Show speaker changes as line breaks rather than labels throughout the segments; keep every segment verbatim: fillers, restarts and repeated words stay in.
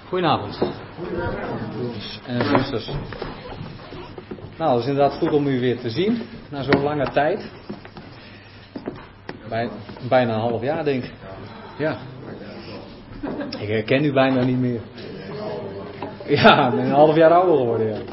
Goedenavond, broeders en zusters. Nou, het is inderdaad goed om u weer te zien, na zo'n lange tijd. Bij, bijna een half jaar, denk ik. Ja. Ik herken u bijna niet meer. Ja, ik ben een half jaar ouder geworden, ja.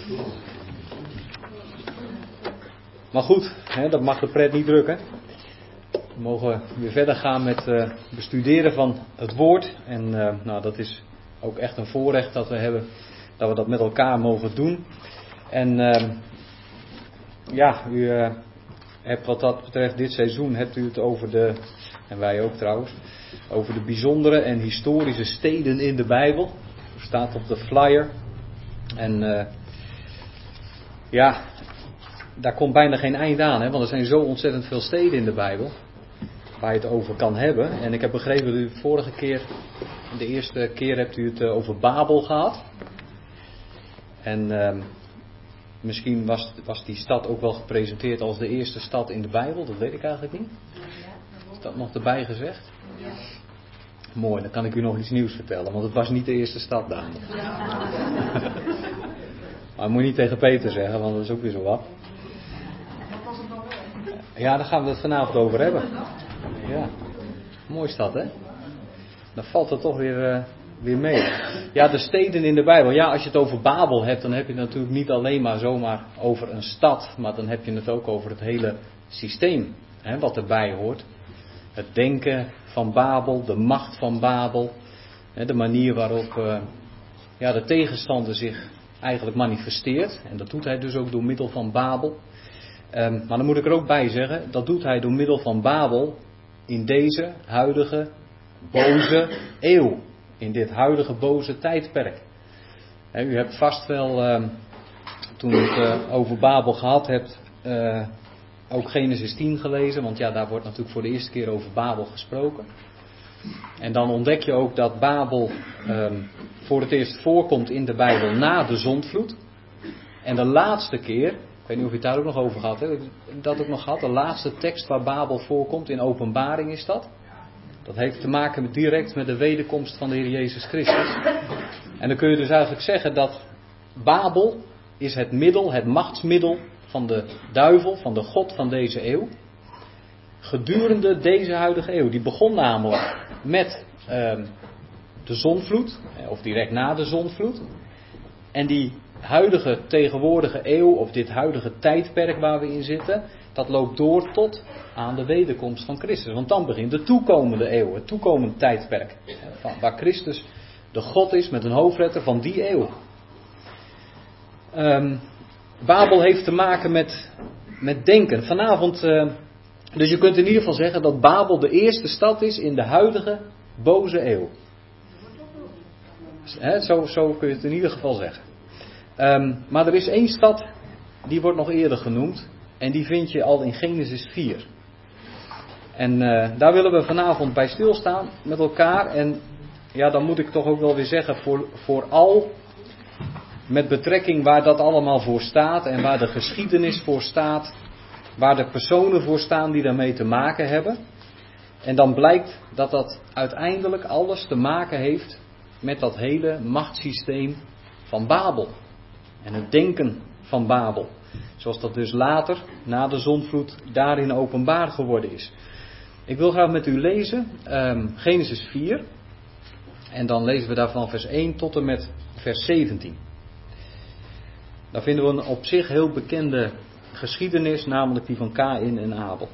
Maar goed, hè, dat mag de pret niet drukken. We mogen weer verder gaan met uh, bestuderen van het woord. En uh, nou, dat is ook echt een voorrecht dat we hebben, dat we dat met elkaar mogen doen. En uh, ja, u uh, hebt wat dat betreft dit seizoen, hebt u het over de, en wij ook trouwens, over de bijzondere en historische steden in de Bijbel. Er staat op de flyer. En uh, ja, daar komt bijna geen eind aan, hè, want er zijn zo ontzettend veel steden in de Bijbel waar je het over kan hebben. En ik heb begrepen dat u de vorige keer, de eerste keer hebt u het over Babel gehad. En uh, misschien was, was die stad ook wel gepresenteerd als de eerste stad in de Bijbel, dat weet ik eigenlijk niet. Is dat nog erbij gezegd?
Ja.
Mooi, dan kan ik u nog iets nieuws vertellen, want het was niet de eerste stad, dames. Maar moet je niet tegen Peter zeggen, want dat is ook weer zo wat. Ja, daar gaan we het vanavond over hebben. Ja, mooi stad, hè? Dan valt het toch weer, uh, weer mee. Ja, de steden in de Bijbel. Ja, als je het over Babel hebt, dan heb je het natuurlijk niet alleen maar zomaar over een stad. Maar dan heb je het ook over het hele systeem, hè, wat erbij hoort. Het denken van Babel, de macht van Babel. Hè, de manier waarop uh, ja, de tegenstander zich eigenlijk manifesteert. En dat doet hij dus ook door middel van Babel. Um, maar dan moet ik er ook bij zeggen, dat doet hij door middel van Babel in deze huidige boze eeuw. In dit huidige boze tijdperk. He, u hebt vast wel, um, toen u het uh, over Babel gehad hebt, uh, ook Genesis tien gelezen. Want ja, daar wordt natuurlijk voor de eerste keer over Babel gesproken. En dan ontdek je ook dat Babel um, voor het eerst voorkomt in de Bijbel na de zondvloed. En de laatste keer, ik weet niet of je het daar ook nog over gehad hebt, dat ook nog gehad, de laatste tekst waar Babel voorkomt in Openbaring is dat. Dat heeft te maken met, direct met de wederkomst van de Heer Jezus Christus. En dan kun je dus eigenlijk zeggen dat Babel is het middel, het machtsmiddel van de duivel, van de God van deze eeuw. Gedurende deze huidige eeuw. Die begon namelijk met uh, de zondvloed, of direct na de zondvloed. En die huidige tegenwoordige eeuw, of dit huidige tijdperk waar we in zitten, dat loopt door tot aan de wederkomst van Christus. Want dan begint de toekomende eeuw, het toekomende tijdperk. Waar Christus de God is met een hoofdletter van die eeuw. Um, Babel heeft te maken met, met denken. Vanavond, uh, dus je kunt in ieder geval zeggen dat Babel de eerste stad is in de huidige boze eeuw. He, zo, zo kun je het in ieder geval zeggen. Um, maar er is één stad, die wordt nog eerder genoemd. En die vind je al in Genesis vier. En uh, daar willen we vanavond bij stilstaan met elkaar. En ja, dan moet ik toch ook wel weer zeggen, voor, vooral met betrekking waar dat allemaal voor staat. En waar de geschiedenis voor staat. Waar de personen voor staan die daarmee te maken hebben. En dan blijkt dat dat uiteindelijk alles te maken heeft met dat hele machtssysteem van Babel. En het denken van Babel. Zoals dat dus later, na de zondvloed, daarin openbaar geworden is. Ik wil graag met u lezen um, Genesis vier. En dan lezen we daarvan vers één tot en met vers zeventien. Daar vinden we een op zich heel bekende geschiedenis, namelijk die van Kaïn en Abel.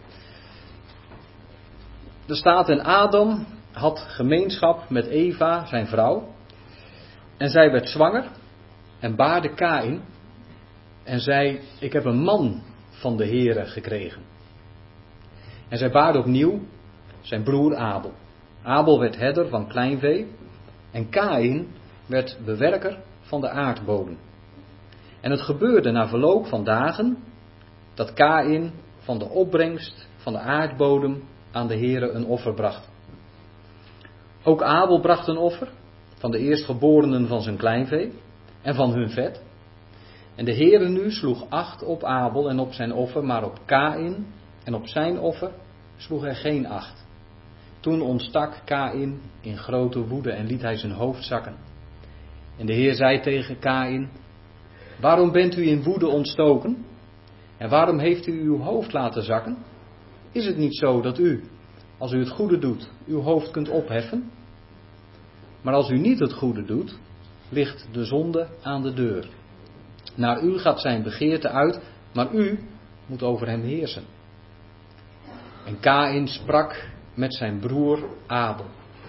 Er staat: en Adam had gemeenschap met Eva, zijn vrouw. En zij werd zwanger en baarde Kaïn. En zei: ik heb een man van de Heere gekregen. En zij baarde opnieuw zijn broer Abel. Abel werd herder van kleinvee. En Kaïn werd bewerker van de aardbodem. En het gebeurde na verloop van dagen dat Kaïn van de opbrengst van de aardbodem aan de Heere een offer bracht. Ook Abel bracht een offer van de eerstgeborenen van zijn kleinvee en van hun vet. En de Heere nu sloeg acht op Abel en op zijn offer, maar op Kaïn en op zijn offer sloeg hij geen acht. Toen ontstak Kaïn in grote woede en liet hij zijn hoofd zakken. En de Heer zei tegen Kaïn: waarom bent u in woede ontstoken? En waarom heeft u uw hoofd laten zakken? Is het niet zo dat u, als u het goede doet, uw hoofd kunt opheffen? Maar als u niet het goede doet, ligt de zonde aan de deur. Naar u gaat zijn begeerte uit, maar u moet over hem heersen. En Kaïn sprak met zijn broer Abel.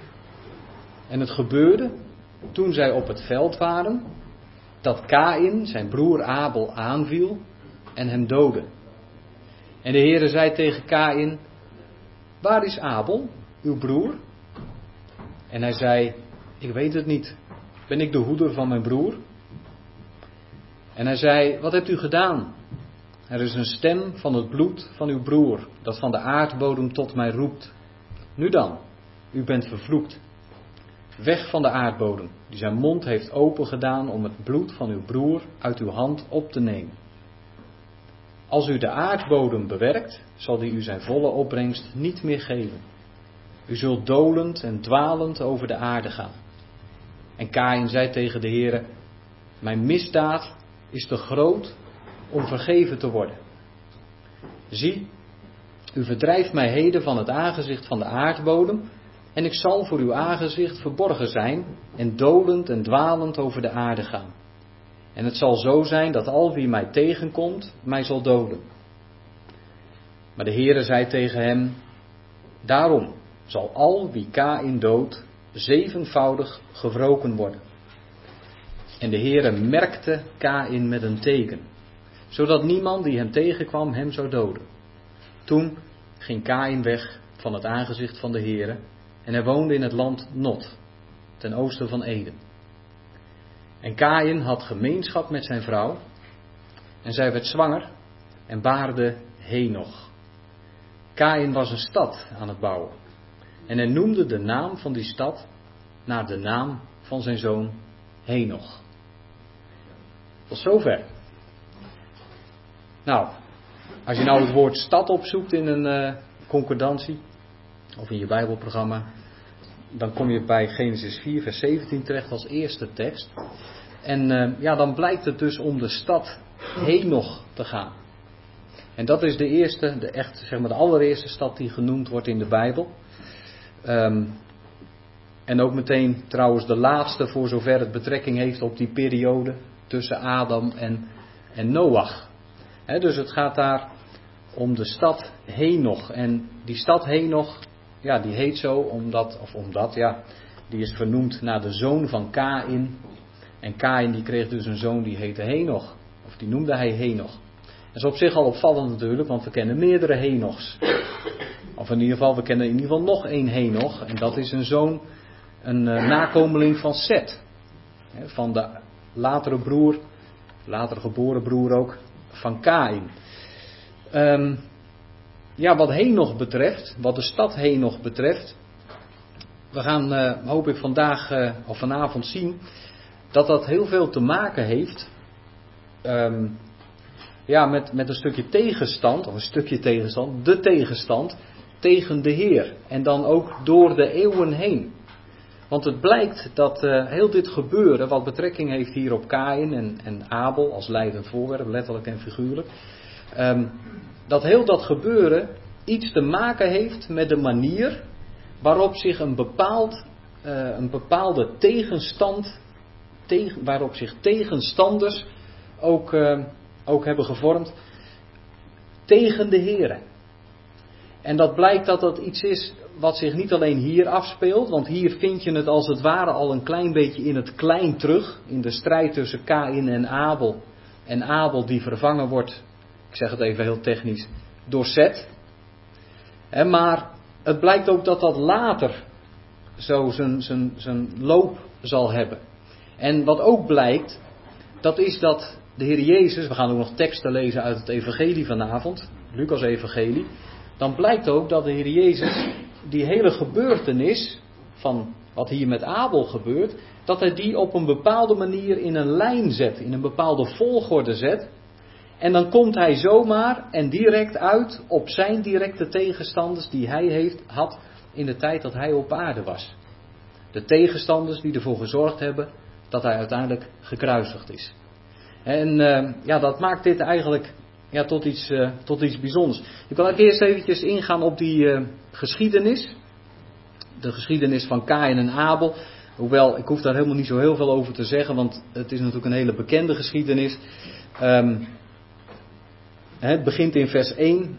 En het gebeurde, toen zij op het veld waren, dat Kaïn zijn broer Abel aanviel en hem doodde. En de Heere zei tegen Kaïn: waar is Abel, uw broer? En hij zei: ik weet het niet. Ben ik de hoeder van mijn broer? En hij zei: wat hebt u gedaan? Er is een stem van het bloed van uw broer, dat van de aardbodem tot mij roept. Nu dan, u bent vervloekt. Weg van de aardbodem, die zijn mond heeft opengedaan om het bloed van uw broer uit uw hand op te nemen. Als u de aardbodem bewerkt, zal die u zijn volle opbrengst niet meer geven. U zult dolend en dwalend over de aarde gaan. En Kaïn zei tegen de Heere: mijn misdaad is te groot om vergeven te worden. Zie, u verdrijft mij heden van het aangezicht van de aardbodem, en ik zal voor uw aangezicht verborgen zijn en dolend en dwalend over de aarde gaan. En het zal zo zijn dat al wie mij tegenkomt, mij zal doden. Maar de Heere zei tegen hem: daarom zal al wie Kaïn doodt, zevenvoudig gewroken worden. En de Heere merkte Kaïn met een teken, zodat niemand die hem tegenkwam hem zou doden. Toen ging Kaïn weg van het aangezicht van de Heere, en hij woonde in het land Nod, ten oosten van Eden. En Kaïn had gemeenschap met zijn vrouw, en zij werd zwanger en baarde Henoch. Kaïn was een stad aan het bouwen, en hij noemde de naam van die stad naar de naam van zijn zoon Henoch. Tot zover. Nou, als je nou het woord stad opzoekt in een uh, concordantie, of in je Bijbelprogramma, dan kom je bij Genesis vier vers zeventien terecht als eerste tekst. En uh, ja, dan blijkt het dus om de stad Henoch te gaan. En dat is de eerste, de echt, zeg maar de allereerste stad die genoemd wordt in de Bijbel. Um, en ook meteen trouwens de laatste, voor zover het betrekking heeft op die periode tussen Adam en, en Noach. He, dus het gaat daar om de stad Henoch. En die stad Henoch, ja, die heet zo omdat, of omdat, ja, die is vernoemd naar de zoon van Kaïn. En Kaïn die kreeg dus een zoon die heette Henoch. Of die noemde hij Henoch. Dat is op zich al opvallend natuurlijk, want we kennen meerdere Henochs. Of in ieder geval, we kennen in ieder geval nog één Henoch. En dat is een zoon, een uh, nakomeling van Set. He, van de latere broer, later geboren broer ook, van Kaïn. Um, ja, wat Henoch betreft, wat de stad Henoch betreft, we gaan, uh, hoop ik vandaag uh, of vanavond zien, dat dat heel veel te maken heeft, um, ja, met, met een stukje tegenstand, of een stukje tegenstand, de tegenstand tegen de Heer. En dan ook door de eeuwen heen. Want het blijkt dat uh, heel dit gebeuren, wat betrekking heeft hier op Kaïn en, en Abel als leidend voorwerp, letterlijk en figuurlijk, um, dat heel dat gebeuren iets te maken heeft met de manier waarop zich een, bepaald, uh, een bepaalde tegenstand, tegen, waarop zich tegenstanders ook, uh, ook hebben gevormd tegen de Here. En dat blijkt dat dat iets is wat zich niet alleen hier afspeelt, want hier vind je het als het ware al een klein beetje in het klein terug, in de strijd tussen Kaïn en Abel. En Abel die vervangen wordt, ik zeg het even heel technisch, door Set. En maar het blijkt ook dat dat later zo zijn, zijn, zijn loop zal hebben. En wat ook blijkt, dat is dat de Heer Jezus, we gaan ook nog teksten lezen uit het evangelie vanavond, Lucas evangelie. Dan blijkt ook dat de Heer Jezus die hele gebeurtenis van wat hier met Abel gebeurt, dat hij die op een bepaalde manier in een lijn zet, in een bepaalde volgorde zet. En dan komt hij zomaar en direct uit op zijn directe tegenstanders die hij heeft, had in de tijd dat hij op aarde was. De tegenstanders die ervoor gezorgd hebben dat hij uiteindelijk gekruisigd is. En uh, ja, dat maakt dit eigenlijk ja, tot, iets, uh, tot iets bijzonders. Ik wil ook eerst eventjes ingaan op die uh, geschiedenis. De geschiedenis van Kaïn en Abel. Hoewel, ik hoef daar helemaal niet zo heel veel over te zeggen, want het is natuurlijk een hele bekende geschiedenis. Um, het begint in vers één.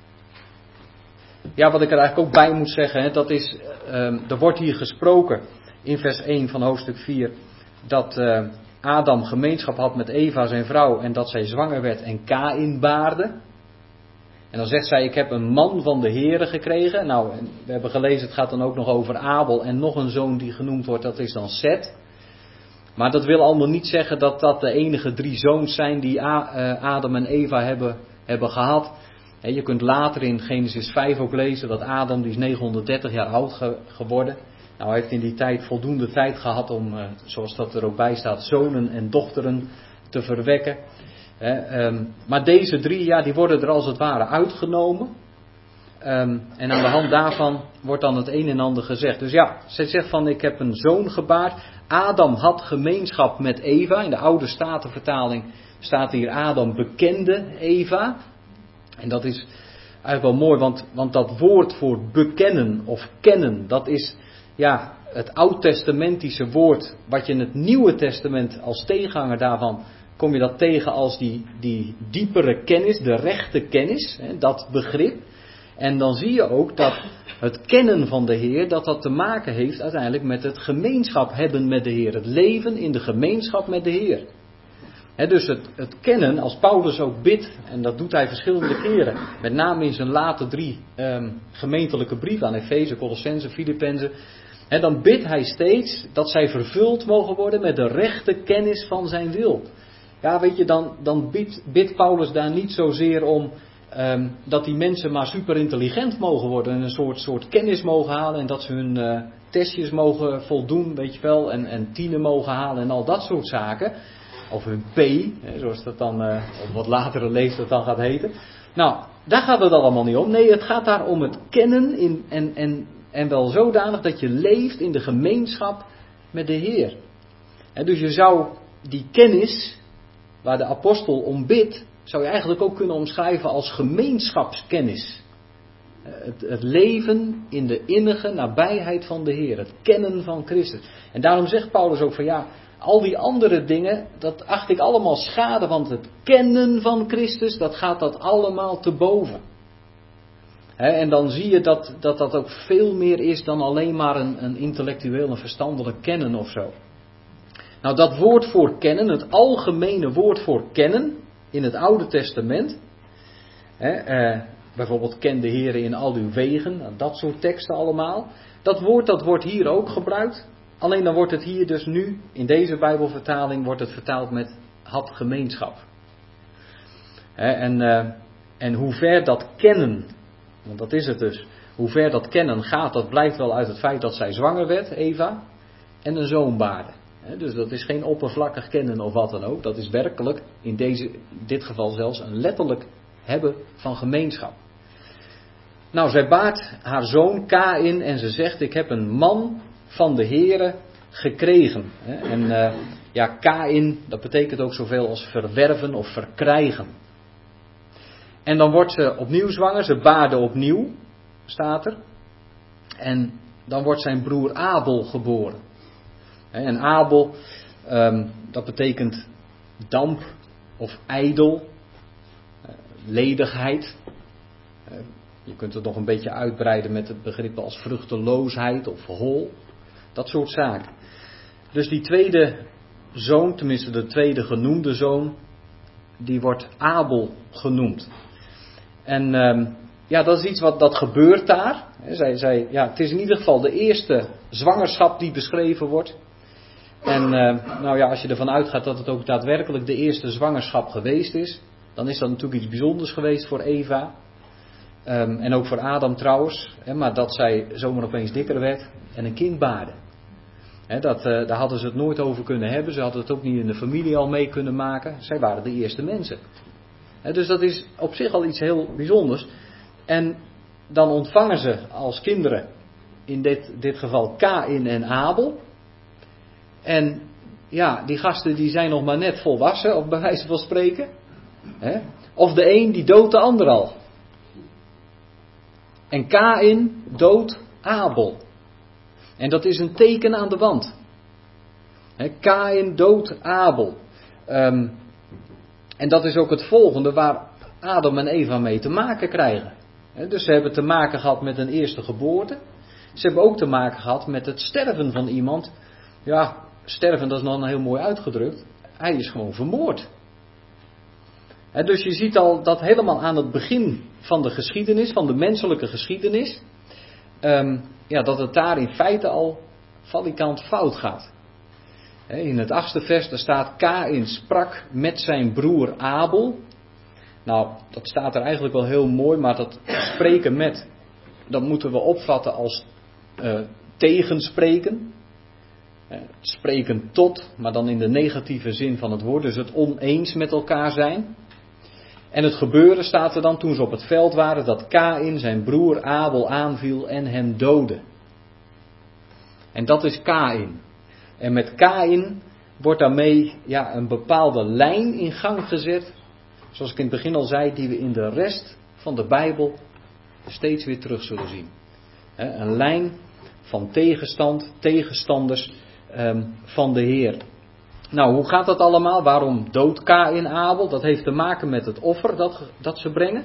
Ja, wat ik er eigenlijk ook bij moet zeggen, hè, dat is, um, er wordt hier gesproken in vers één van hoofdstuk vier, dat uh, Adam gemeenschap had met Eva zijn vrouw en dat zij zwanger werd en Kaïn baarde. En dan zegt zij, ik heb een man van de Heere gekregen. Nou, we hebben gelezen, het gaat dan ook nog over Abel en nog een zoon die genoemd wordt, dat is dan Seth. Maar dat wil allemaal niet zeggen dat dat de enige drie zoons zijn die Adam en Eva hebben, hebben gehad. Je kunt later in Genesis vijf ook lezen dat Adam, die is negenhonderddertig jaar oud ge- geworden. Nou, hij heeft in die tijd voldoende tijd gehad om, zoals dat er ook bij staat, zonen en dochteren te verwekken. He, um, maar deze drie, ja, die worden er als het ware uitgenomen. Um, en aan de hand daarvan wordt dan het een en ander gezegd. Dus ja, zij zegt van, ik heb een zoon gebaard. Adam had gemeenschap met Eva. In de oude Statenvertaling staat hier Adam bekende Eva. En dat is eigenlijk wel mooi, want, want dat woord voor bekennen of kennen, dat is ja, het oud-testamentische woord wat je in het Nieuwe Testament als tegenhanger daarvan kom je dat tegen als die, die diepere kennis, de rechte kennis, hè, dat begrip. En dan zie je ook dat het kennen van de Heer, dat dat te maken heeft uiteindelijk met het gemeenschap hebben met de Heer. Het leven in de gemeenschap met de Heer. Hè, dus het, het kennen, als Paulus ook bidt, en dat doet hij verschillende keren, met name in zijn late drie um, gemeentelijke brieven aan Efeze, Colossense, Filippenzen. Hè, dan bidt hij steeds dat zij vervuld mogen worden met de rechte kennis van zijn wil. Ja, weet je, dan, dan bidt, bidt Paulus daar niet zozeer om um, dat die mensen maar super intelligent mogen worden en een soort, soort kennis mogen halen en dat ze hun uh, testjes mogen voldoen, weet je wel, en, en tienen mogen halen en al dat soort zaken. Of hun P, hè, zoals dat dan uh, op wat latere leeftijd dan gaat heten. Nou, daar gaat het allemaal niet om. Nee, het gaat daar om het kennen in, en, en, en wel zodanig dat je leeft in de gemeenschap met de Heer. En dus je zou die kennis waar de apostel om bidt, zou je eigenlijk ook kunnen omschrijven als gemeenschapskennis. Het, het leven in de innige nabijheid van de Heer. Het kennen van Christus. En daarom zegt Paulus ook van ja, al die andere dingen, dat acht ik allemaal schade, want het kennen van Christus, dat gaat dat allemaal te boven. He, en dan zie je dat, dat dat ook veel meer is dan alleen maar een, een intellectueel en verstandelijk kennen of zo. Nou, dat woord voor kennen, het algemene woord voor kennen in het Oude Testament. Hè, eh, bijvoorbeeld ken de Heere in al uw wegen, dat soort teksten allemaal. Dat woord dat wordt hier ook gebruikt. Alleen dan wordt het hier dus nu, in deze Bijbelvertaling, wordt het vertaald met had gemeenschap. Hè, en, eh, en hoe ver dat kennen, want dat is het dus. Hoe ver dat kennen gaat, dat blijkt wel uit het feit dat zij zwanger werd, Eva, en een zoon baarde. Dus dat is geen oppervlakkig kennen of wat dan ook. Dat is werkelijk, in deze, dit geval zelfs, een letterlijk hebben van gemeenschap. Nou, zij baart haar zoon Kaïn en ze zegt, ik heb een man van de Heere gekregen. En uh, ja, Kaïn, dat betekent ook zoveel als verwerven of verkrijgen. En dan wordt ze opnieuw zwanger, ze baarde opnieuw, staat er. En dan wordt zijn broer Abel geboren. En Abel, um, dat betekent damp of ijdel, uh, ledigheid. Uh, je kunt het nog een beetje uitbreiden met het begrip als vruchteloosheid of hol. Dat soort zaken. Dus die tweede zoon, tenminste de tweede genoemde zoon, die wordt Abel genoemd. En um, ja, dat is iets wat dat gebeurt daar. Zij, zij, ja, het is in ieder geval de eerste zwangerschap die beschreven wordt. En uh, nou ja, als je ervan uitgaat dat het ook daadwerkelijk de eerste zwangerschap geweest is, dan is dat natuurlijk iets bijzonders geweest voor Eva. Um, en ook voor Adam trouwens. Hè, maar dat zij zomaar opeens dikker werd en een kind baarde. Hè, dat, uh, daar hadden ze het nooit over kunnen hebben. Ze hadden het ook niet in de familie al mee kunnen maken. Zij waren de eerste mensen. Hè, dus dat is op zich al iets heel bijzonders. En dan ontvangen ze als kinderen in dit, dit geval Kaïn en Abel. En ja, die gasten die zijn nog maar net volwassen, of bij wijze van spreken. Hè? Of de een die doodt de ander al. En Kaïn doodt Abel. En dat is een teken aan de wand. Hè, Kaïn doodt Abel. Um, en dat is ook het volgende waar Adam en Eva mee te maken krijgen. Hè, dus ze hebben te maken gehad met een eerste geboorte. Ze hebben ook te maken gehad met het sterven van iemand. Ja, sterven dat is nog heel mooi uitgedrukt. Hij is gewoon vermoord. Hè, dus je ziet al dat helemaal aan het begin van de geschiedenis, van de menselijke geschiedenis, um, ja, dat het daar in feite al valikant fout gaat. In het achtste vers, daar staat: Kaïn sprak met zijn broer Abel. Nou, dat staat er eigenlijk wel heel mooi, maar dat spreken met, dat moeten we opvatten als uh, tegenspreken. Uh, spreken tot, maar dan in de negatieve zin van het woord, dus het oneens met elkaar zijn. En het gebeuren staat er dan toen ze op het veld waren, dat Kaïn zijn broer Abel aanviel en hem doodde. En dat is Kaïn. En met Kaïn wordt daarmee ja, een bepaalde lijn in gang gezet. Zoals ik in het begin al zei, die we in de rest van de Bijbel steeds weer terug zullen zien. He, een lijn van tegenstand, tegenstanders um, van de Heer. Nou, hoe gaat dat allemaal? Waarom doodt Kaïn Abel? Dat heeft te maken met het offer dat, dat ze brengen.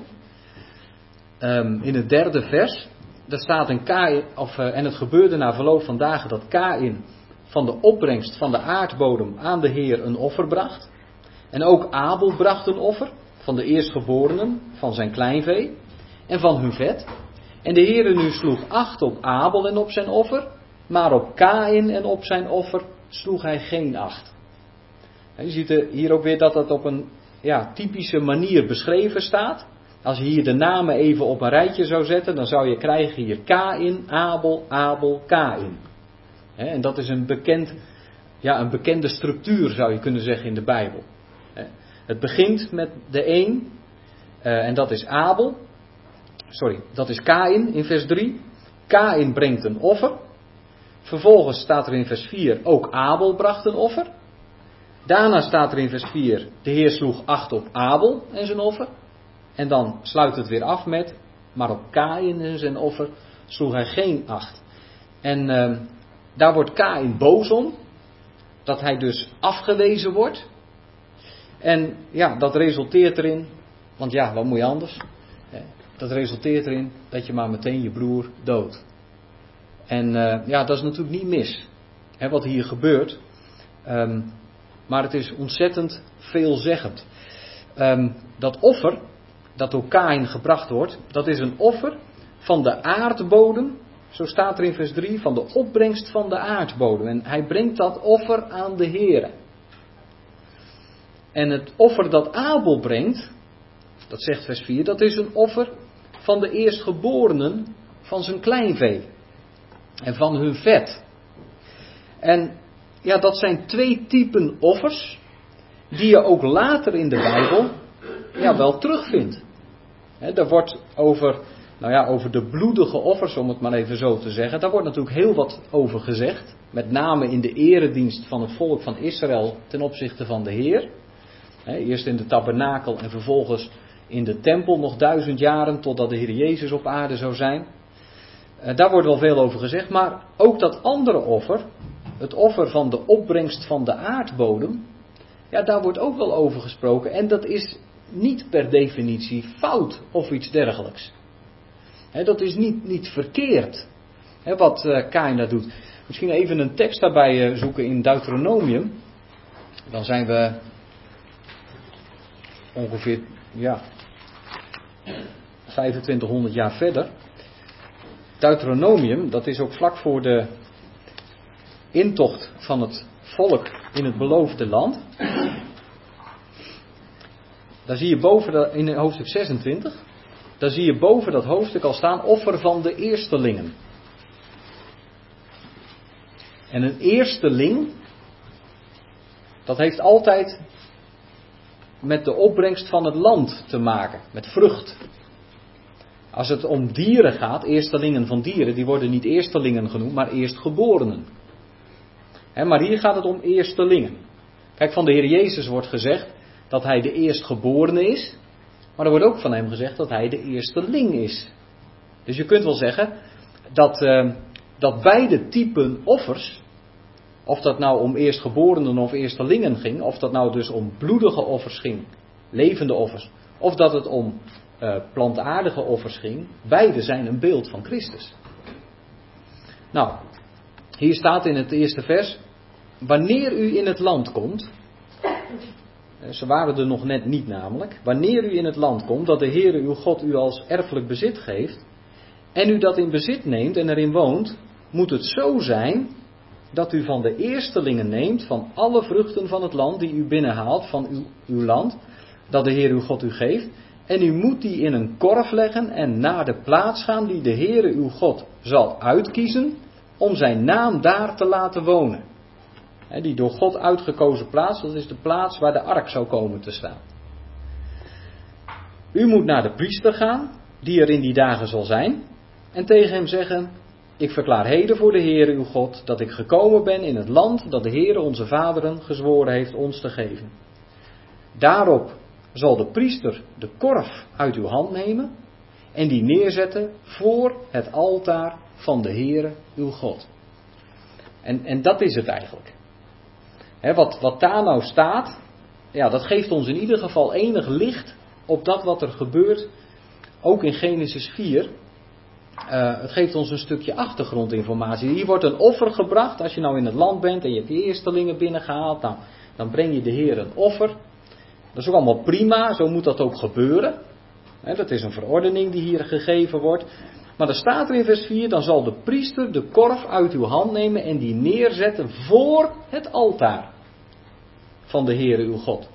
Um, in het derde vers, daar staat een Kaïn, of, uh, en het gebeurde na verloop van dagen dat Kaïn van de opbrengst van de aardbodem aan de Heer een offer bracht. En ook Abel bracht een offer van de eerstgeborenen van zijn kleinvee en van hun vet. En de Heer nu sloeg acht op Abel en op zijn offer, maar op Kaïn en op zijn offer sloeg hij geen acht. En je ziet hier ook weer dat dat op een ja, typische manier beschreven staat. Als je hier de namen even op een rijtje zou zetten, dan zou je krijgen hier Kaïn, Abel, Abel, Kaïn. He, en dat is een, bekend, ja, een bekende structuur, zou je kunnen zeggen, in de Bijbel. He, het begint met de een, uh, en dat is Abel. Sorry, dat is Kaïn in vers drie. Kaïn brengt een offer. Vervolgens staat er in vers vier, ook Abel bracht een offer. Daarna staat er in vers vier, de Heer sloeg acht op Abel en zijn offer. En dan sluit het weer af met, maar op Kaïn en zijn offer sloeg hij geen acht. En uh, daar wordt Kaïn boos om, dat hij dus afgewezen wordt. En ja, dat resulteert erin, want ja, wat moet je anders? Dat resulteert erin dat je maar meteen je broer doodt. En uh, ja, dat is natuurlijk niet mis, hè, wat hier gebeurt. Um, maar het is ontzettend veelzeggend. Um, dat offer, dat door Kaïn gebracht wordt, dat is een offer van de aardbodem. Zo staat er in vers drie, van de opbrengst van de aardbodem. En hij brengt dat offer aan de Heere. En het offer dat Abel brengt, dat zegt vers vier, dat is een offer van de eerstgeborenen van zijn kleinvee. En van hun vet. En ja, dat zijn twee typen offers, die je ook later in de Bijbel ja, wel terugvindt. He, daar wordt over, nou ja, over de bloedige offers, om het maar even zo te zeggen, daar wordt natuurlijk heel wat over gezegd. Met name in de eredienst van het volk van Israël ten opzichte van de Heer. He, eerst in de tabernakel en vervolgens in de tempel nog duizend jaren totdat de Heer Jezus op aarde zou zijn. Uh, daar wordt wel veel over gezegd, maar ook dat andere offer, het offer van de opbrengst van de aardbodem, ja, daar wordt ook wel over gesproken. En dat is niet per definitie fout of iets dergelijks. He, dat is niet, niet verkeerd, he, wat uh, Kaïn daar doet. Misschien even een tekst daarbij uh, zoeken in Deuteronomium. Dan zijn we ongeveer ja, vijfentwintighonderd jaar verder. Deuteronomium, dat is ook vlak voor de intocht van het volk in het beloofde land. Daar zie je boven, in hoofdstuk zesentwintig, daar zie je boven dat hoofdstuk al staan, offer van de eerstelingen. En een eersteling, dat heeft altijd met de opbrengst van het land te maken, met vrucht. Als het om dieren gaat, eerstelingen van dieren, die worden niet eerstelingen genoemd, maar eerstgeborenen. He, maar hier gaat het om eerstelingen. Kijk, van de Heer Jezus wordt gezegd dat hij de eerstgeborene is. Maar er wordt ook van hem gezegd dat hij de eersteling is. Dus je kunt wel zeggen dat, uh, dat beide typen offers, of dat nou om eerstgeborenen of eerstelingen ging, of dat nou dus om bloedige offers ging, levende offers, of dat het om uh, plantaardige offers ging, beide zijn een beeld van Christus. Nou, hier staat in het eerste vers, wanneer u in het land komt, ze waren er nog net niet namelijk, wanneer u in het land komt dat de Heere uw God u als erfelijk bezit geeft, en u dat in bezit neemt en erin woont, moet het zo zijn dat u van de eerstelingen neemt van alle vruchten van het land die u binnenhaalt van uw, uw land, dat de Heer uw God u geeft, en u moet die in een korf leggen en naar de plaats gaan die de Heere uw God zal uitkiezen om zijn naam daar te laten wonen. He, die door God uitgekozen plaats, dat is de plaats waar de ark zou komen te staan. U moet naar de priester gaan, die er in die dagen zal zijn, en tegen hem zeggen, ik verklaar heden voor de Heere uw God, dat ik gekomen ben in het land dat de Heere onze vaderen gezworen heeft ons te geven. Daarop zal de priester de korf uit uw hand nemen en die neerzetten voor het altaar van de Heere uw God. En, en dat is het eigenlijk. He, wat, wat daar nou staat, ja, dat geeft ons in ieder geval enig licht op dat wat er gebeurt, ook in Genesis vier. Uh, het geeft ons een stukje achtergrondinformatie. Hier wordt een offer gebracht, als je nou in het land bent en je hebt die eerstelingen binnengehaald, nou, dan breng je de Heer een offer. Dat is ook allemaal prima, zo moet dat ook gebeuren. He, dat is een verordening die hier gegeven wordt. Maar er staat er in vers vier, dan zal de priester de korf uit uw hand nemen en die neerzetten voor het altaar van de Heere uw God.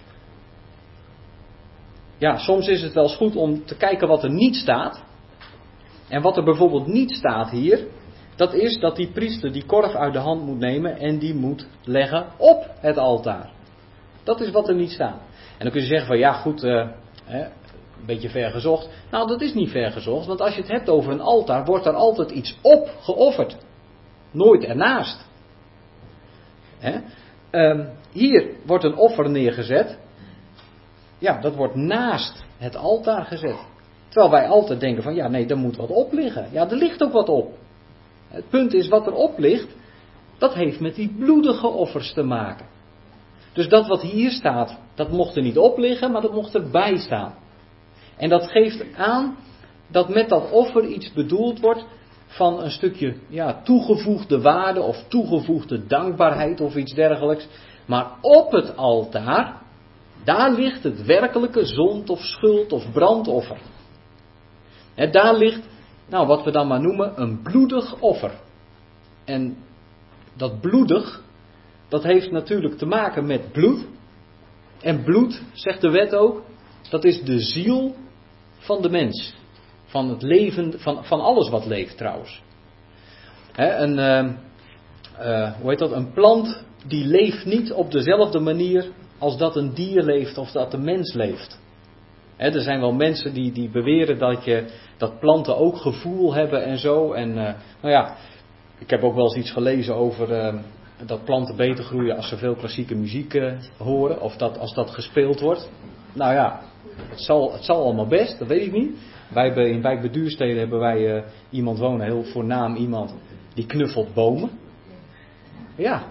Ja, soms is het wel eens goed om te kijken wat er niet staat. En wat er bijvoorbeeld niet staat hier, dat is dat die priester die korf uit de hand moet nemen en die moet leggen op het altaar. Dat is wat er niet staat. En dan kun je zeggen van ja goed, uh, hè, een beetje ver gezocht. Nou, dat is niet ver gezocht, want als je het hebt over een altaar, wordt er altijd iets op geofferd. Nooit ernaast. Hè? Um, hier wordt een offer neergezet. Ja, dat wordt naast het altaar gezet. Terwijl wij altijd denken van ja, nee, daar moet wat op liggen. Ja, er ligt ook wat op. Het punt is, wat erop ligt, dat heeft met die bloedige offers te maken. Dus dat wat hier staat, dat mocht er niet op liggen, maar dat mocht erbij staan. En dat geeft aan dat met dat offer iets bedoeld wordt van een stukje ja, toegevoegde waarde of toegevoegde dankbaarheid of iets dergelijks. Maar op het altaar, daar ligt het werkelijke zond of schuld of brandoffer. En daar ligt, nou wat we dan maar noemen, een bloedig offer. En dat bloedig, dat heeft natuurlijk te maken met bloed. En bloed, zegt de wet ook, dat is de ziel van de mens. Van het leven, van, van alles wat leeft trouwens. He, een, uh, uh, hoe heet dat? Een plant die leeft niet op dezelfde manier als dat een dier leeft of dat een mens leeft. He, er zijn wel mensen die, die beweren dat, je, dat planten ook gevoel hebben en zo. En uh, nou ja, ik heb ook wel eens iets gelezen over uh, dat planten beter groeien als ze veel klassieke muziek uh, horen. Of dat als dat gespeeld wordt. Nou ja, het zal, het zal allemaal best, dat weet ik niet. Wij hebben, in Wijk bij Duurstede hebben wij uh, iemand wonen, heel voornaam iemand, die knuffelt bomen. Ja.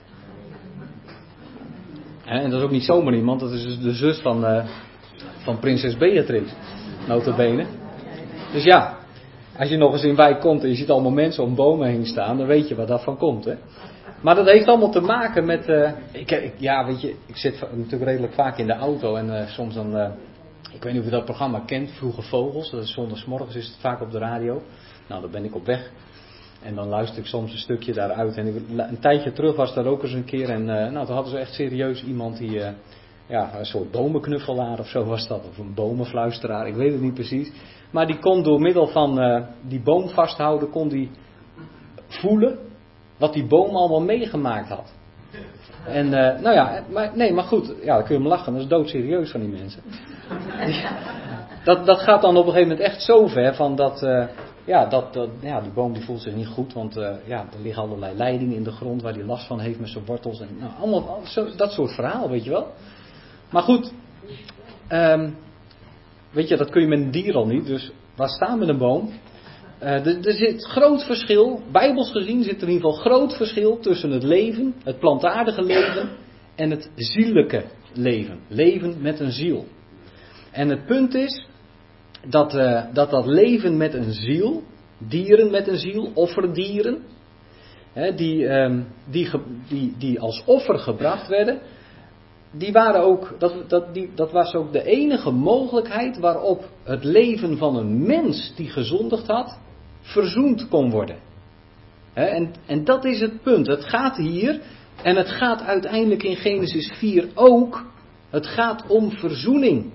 En dat is ook niet zomaar iemand, dat is de zus van, uh, van prinses Beatrix, nota bene. Dus ja, als je nog eens in Wijk komt en je ziet allemaal mensen om bomen heen staan, dan weet je waar dat van komt, hè. Maar dat heeft allemaal te maken met, uh, ik, ik, ja weet je, ik zit natuurlijk redelijk vaak in de auto en uh, soms dan, uh, ik weet niet of je dat programma kent, Vroege Vogels, dat is zondagsmorgens is het vaak op de radio. Nou, dan ben ik op weg en dan luister ik soms een stukje daaruit. En ik, een tijdje terug was daar ook eens een keer en uh, nou, toen hadden ze echt serieus iemand die, uh, ja, een soort bomenknuffelaar of zo was dat, of een bomenfluisteraar, ik weet het niet precies. Maar die kon door middel van uh, die boom vasthouden, kon die voelen wat die boom allemaal meegemaakt had. En uh, nou ja, maar, nee, maar goed, ja, dan kun je hem lachen, dat is doodserieus van die mensen. Die, dat, dat gaat dan op een gegeven moment echt zo ver van dat, uh, ja, dat, dat ja, die boom die voelt zich niet goed, want uh, ja, er liggen allerlei leidingen in de grond waar hij last van heeft met zijn wortels en nou, allemaal zo, dat soort verhaal, weet je wel. Maar goed, um, weet je, dat kun je met een dier al niet, dus waar staan met een boom? Uh, er, er zit groot verschil, bijbels gezien zit er in ieder geval groot verschil tussen het leven, het plantaardige leven en het ziellijke leven. Leven met een ziel. En het punt is dat uh, dat, dat leven met een ziel, dieren met een ziel, offerdieren, hè, die, um, die, die, die als offer gebracht werden, die waren ook, dat, dat, die, dat was ook de enige mogelijkheid waarop het leven van een mens die gezondigd had, verzoend kon worden. He, en, en dat is het punt. Het gaat hier, en het gaat uiteindelijk in Genesis vier ook, het gaat om verzoening.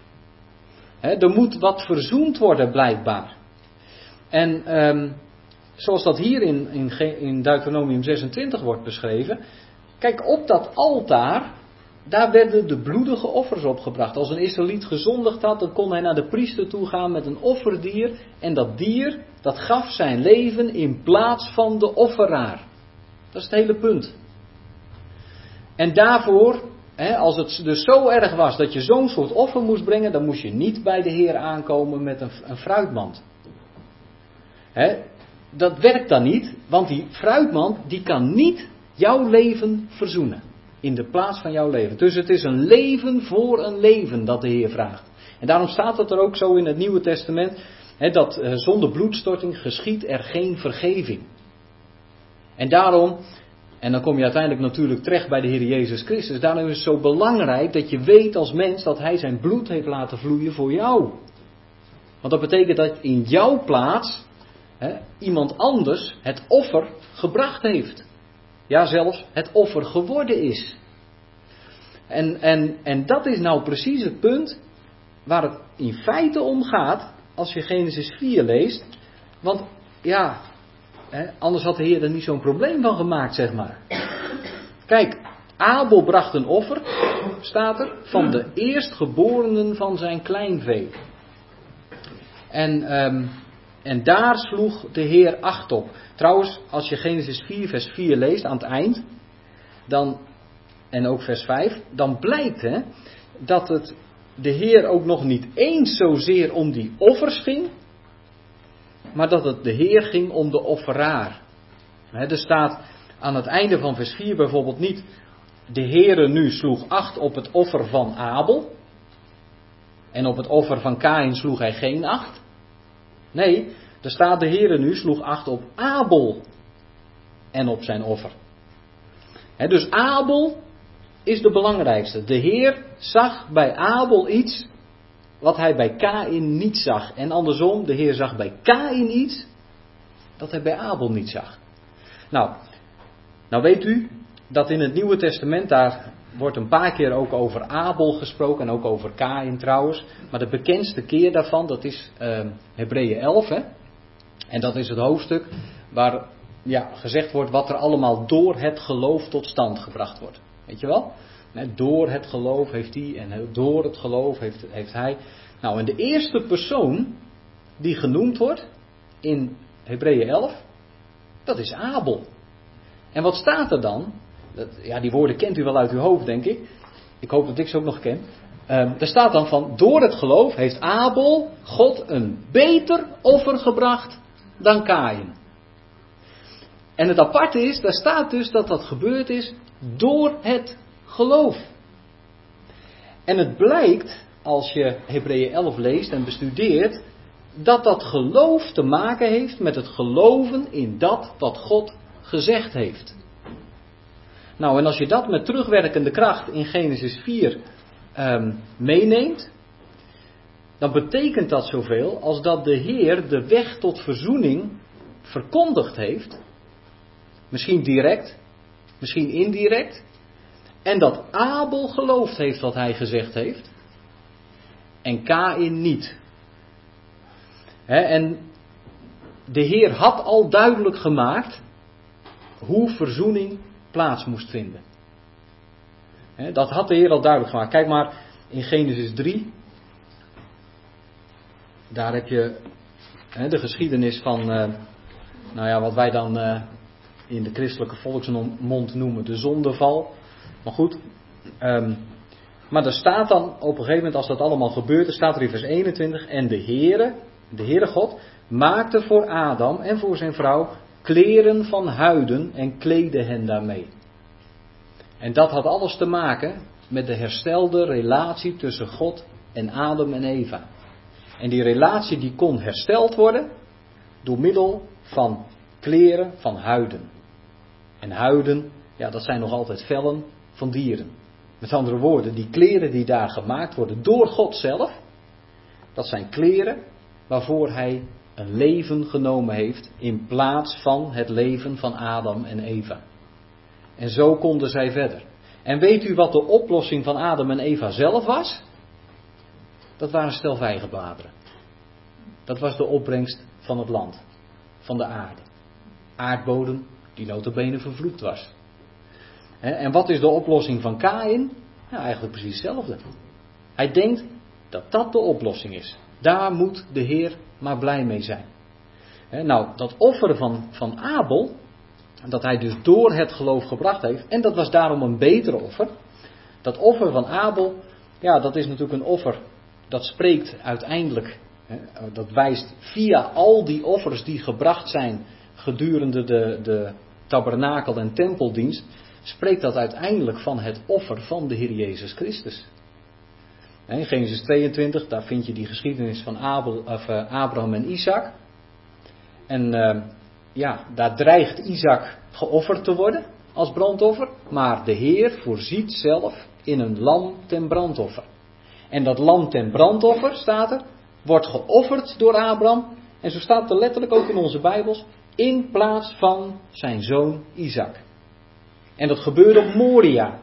He, er moet wat verzoend worden blijkbaar. En um, zoals dat hier in, in, in Deuteronomium zesentwintig wordt beschreven, kijk, op dat altaar, daar werden de bloedige offers opgebracht. Als een Israëliet gezondigd had, dan kon hij naar de priester toe gaan met een offerdier. En dat dier, dat gaf zijn leven in plaats van de offeraar. Dat is het hele punt. En daarvoor, hè, als het dus zo erg was dat je zo'n soort offer moest brengen, dan moest je niet bij de Heer aankomen met een, een fruitmand. Hè, dat werkt dan niet, want die fruitmand, die kan niet jouw leven verzoenen. In de plaats van jouw leven. Dus het is een leven voor een leven dat de Heer vraagt. En daarom staat het er ook zo in het Nieuwe Testament. Hè, dat uh, zonder bloedstorting geschiet er geen vergeving. En daarom, en dan kom je uiteindelijk natuurlijk terecht bij de Heer Jezus Christus. Daarom is het zo belangrijk dat je weet als mens dat Hij zijn bloed heeft laten vloeien voor jou. Want dat betekent dat in jouw plaats hè, iemand anders het offer gebracht heeft. Ja, zelfs het offer geworden is. En, en, en dat is nou precies het punt waar het in feite om gaat als je Genesis vier leest. Want ja, hè, anders had de Heer er niet zo'n probleem van gemaakt, zeg maar. Kijk, Abel bracht een offer, staat er, van de eerstgeborenen van zijn kleinvee. En... Um, En daar sloeg de Heer acht op. Trouwens, als je Genesis vier vers vier leest aan het eind, dan, en ook vers vijf, dan blijkt hè, dat het de Heer ook nog niet eens zozeer om die offers ging, maar dat het de Heer ging om de offeraar. He, er staat aan het einde van vers vier bijvoorbeeld niet, de Heere nu sloeg acht op het offer van Abel, en op het offer van Kaïn sloeg hij geen acht. Nee, er staat de Heere nu sloeg acht op Abel en op zijn offer. He, dus Abel is de belangrijkste. De Heer zag bij Abel iets wat hij bij Kaïn niet zag. En andersom, de Heer zag bij Kaïn iets dat hij bij Abel niet zag. Nou, nou weet u dat in het Nieuwe Testament daar wordt een paar keer ook over Abel gesproken en ook over Kaïn trouwens. Maar de bekendste keer daarvan, dat is uh, Hebreeën elf. Hè? En dat is het hoofdstuk waar ja, gezegd wordt wat er allemaal door het geloof tot stand gebracht wordt. Weet je wel? Door het geloof heeft hij en door het geloof heeft, heeft hij. Nou, en de eerste persoon die genoemd wordt in Hebreeën elf, dat is Abel. En wat staat er dan? Dat, ja, die woorden kent u wel uit uw hoofd, denk ik. Ik hoop dat ik ze ook nog ken. Um, er staat dan van, door het geloof heeft Abel God een beter offer gebracht dan Kaïn. En het aparte is, daar staat dus dat dat gebeurd is door het geloof. En het blijkt, als je Hebreeën elf leest en bestudeert, dat dat geloof te maken heeft met het geloven in dat wat God gezegd heeft. Nou, en als je dat met terugwerkende kracht in Genesis vier um, meeneemt, dan betekent dat zoveel als dat de Heer de weg tot verzoening verkondigd heeft. Misschien direct, misschien indirect. En dat Abel geloofd heeft wat hij gezegd heeft. En Kaïn niet. He, en de Heer had al duidelijk gemaakt hoe verzoening plaats moest vinden. He, dat had de Heer al duidelijk gemaakt. Kijk maar in Genesis drie. daar heb je hè, de geschiedenis van, uh, nou ja, wat wij dan uh, in de christelijke volksmond noemen de zondeval. Maar goed, um, maar er staat dan op een gegeven moment, als dat allemaal gebeurt, er staat er in vers eenentwintig, en de Heere, de Heere God, maakte voor Adam en voor zijn vrouw kleren van huiden en kleedde hen daarmee. En dat had alles te maken met de herstelde relatie tussen God en Adam en Eva. En die relatie die kon hersteld worden door middel van kleren van huiden. En huiden, ja, dat zijn nog altijd vellen van dieren. Met andere woorden, die kleren die daar gemaakt worden door God zelf, dat zijn kleren waarvoor hij een leven genomen heeft in plaats van het leven van Adam en Eva. En zo konden zij verder. En weet u wat de oplossing van Adam en Eva zelf was? Dat waren stel vijgenbladeren. Dat was de opbrengst van het land, van de aarde. Aardbodem die nota bene vervloekt was. En wat is de oplossing van Kaïn? Nou, eigenlijk precies hetzelfde. Hij denkt dat dat de oplossing is. Daar moet de Heer maar blij mee zijn. Nou, dat offer van, van Abel, dat hij dus door het geloof gebracht heeft, en dat was daarom een betere offer. Dat offer van Abel, ja, dat is natuurlijk een offer, dat spreekt uiteindelijk, dat wijst via al die offers die gebracht zijn gedurende de, de tabernakel- en tempeldienst, spreekt dat uiteindelijk van het offer van de Heer Jezus Christus. In Genesis tweeëntwintig, daar vind je die geschiedenis van Abel, of, uh, Abraham en Isaac. En uh, ja, daar dreigt Isaac geofferd te worden als brandoffer. Maar de Heer voorziet zelf in een lam ten brandoffer. En dat lam ten brandoffer, staat er, wordt geofferd door Abraham. En zo staat er letterlijk ook in onze Bijbels, in plaats van zijn zoon Isaac. En dat gebeurde op Moria.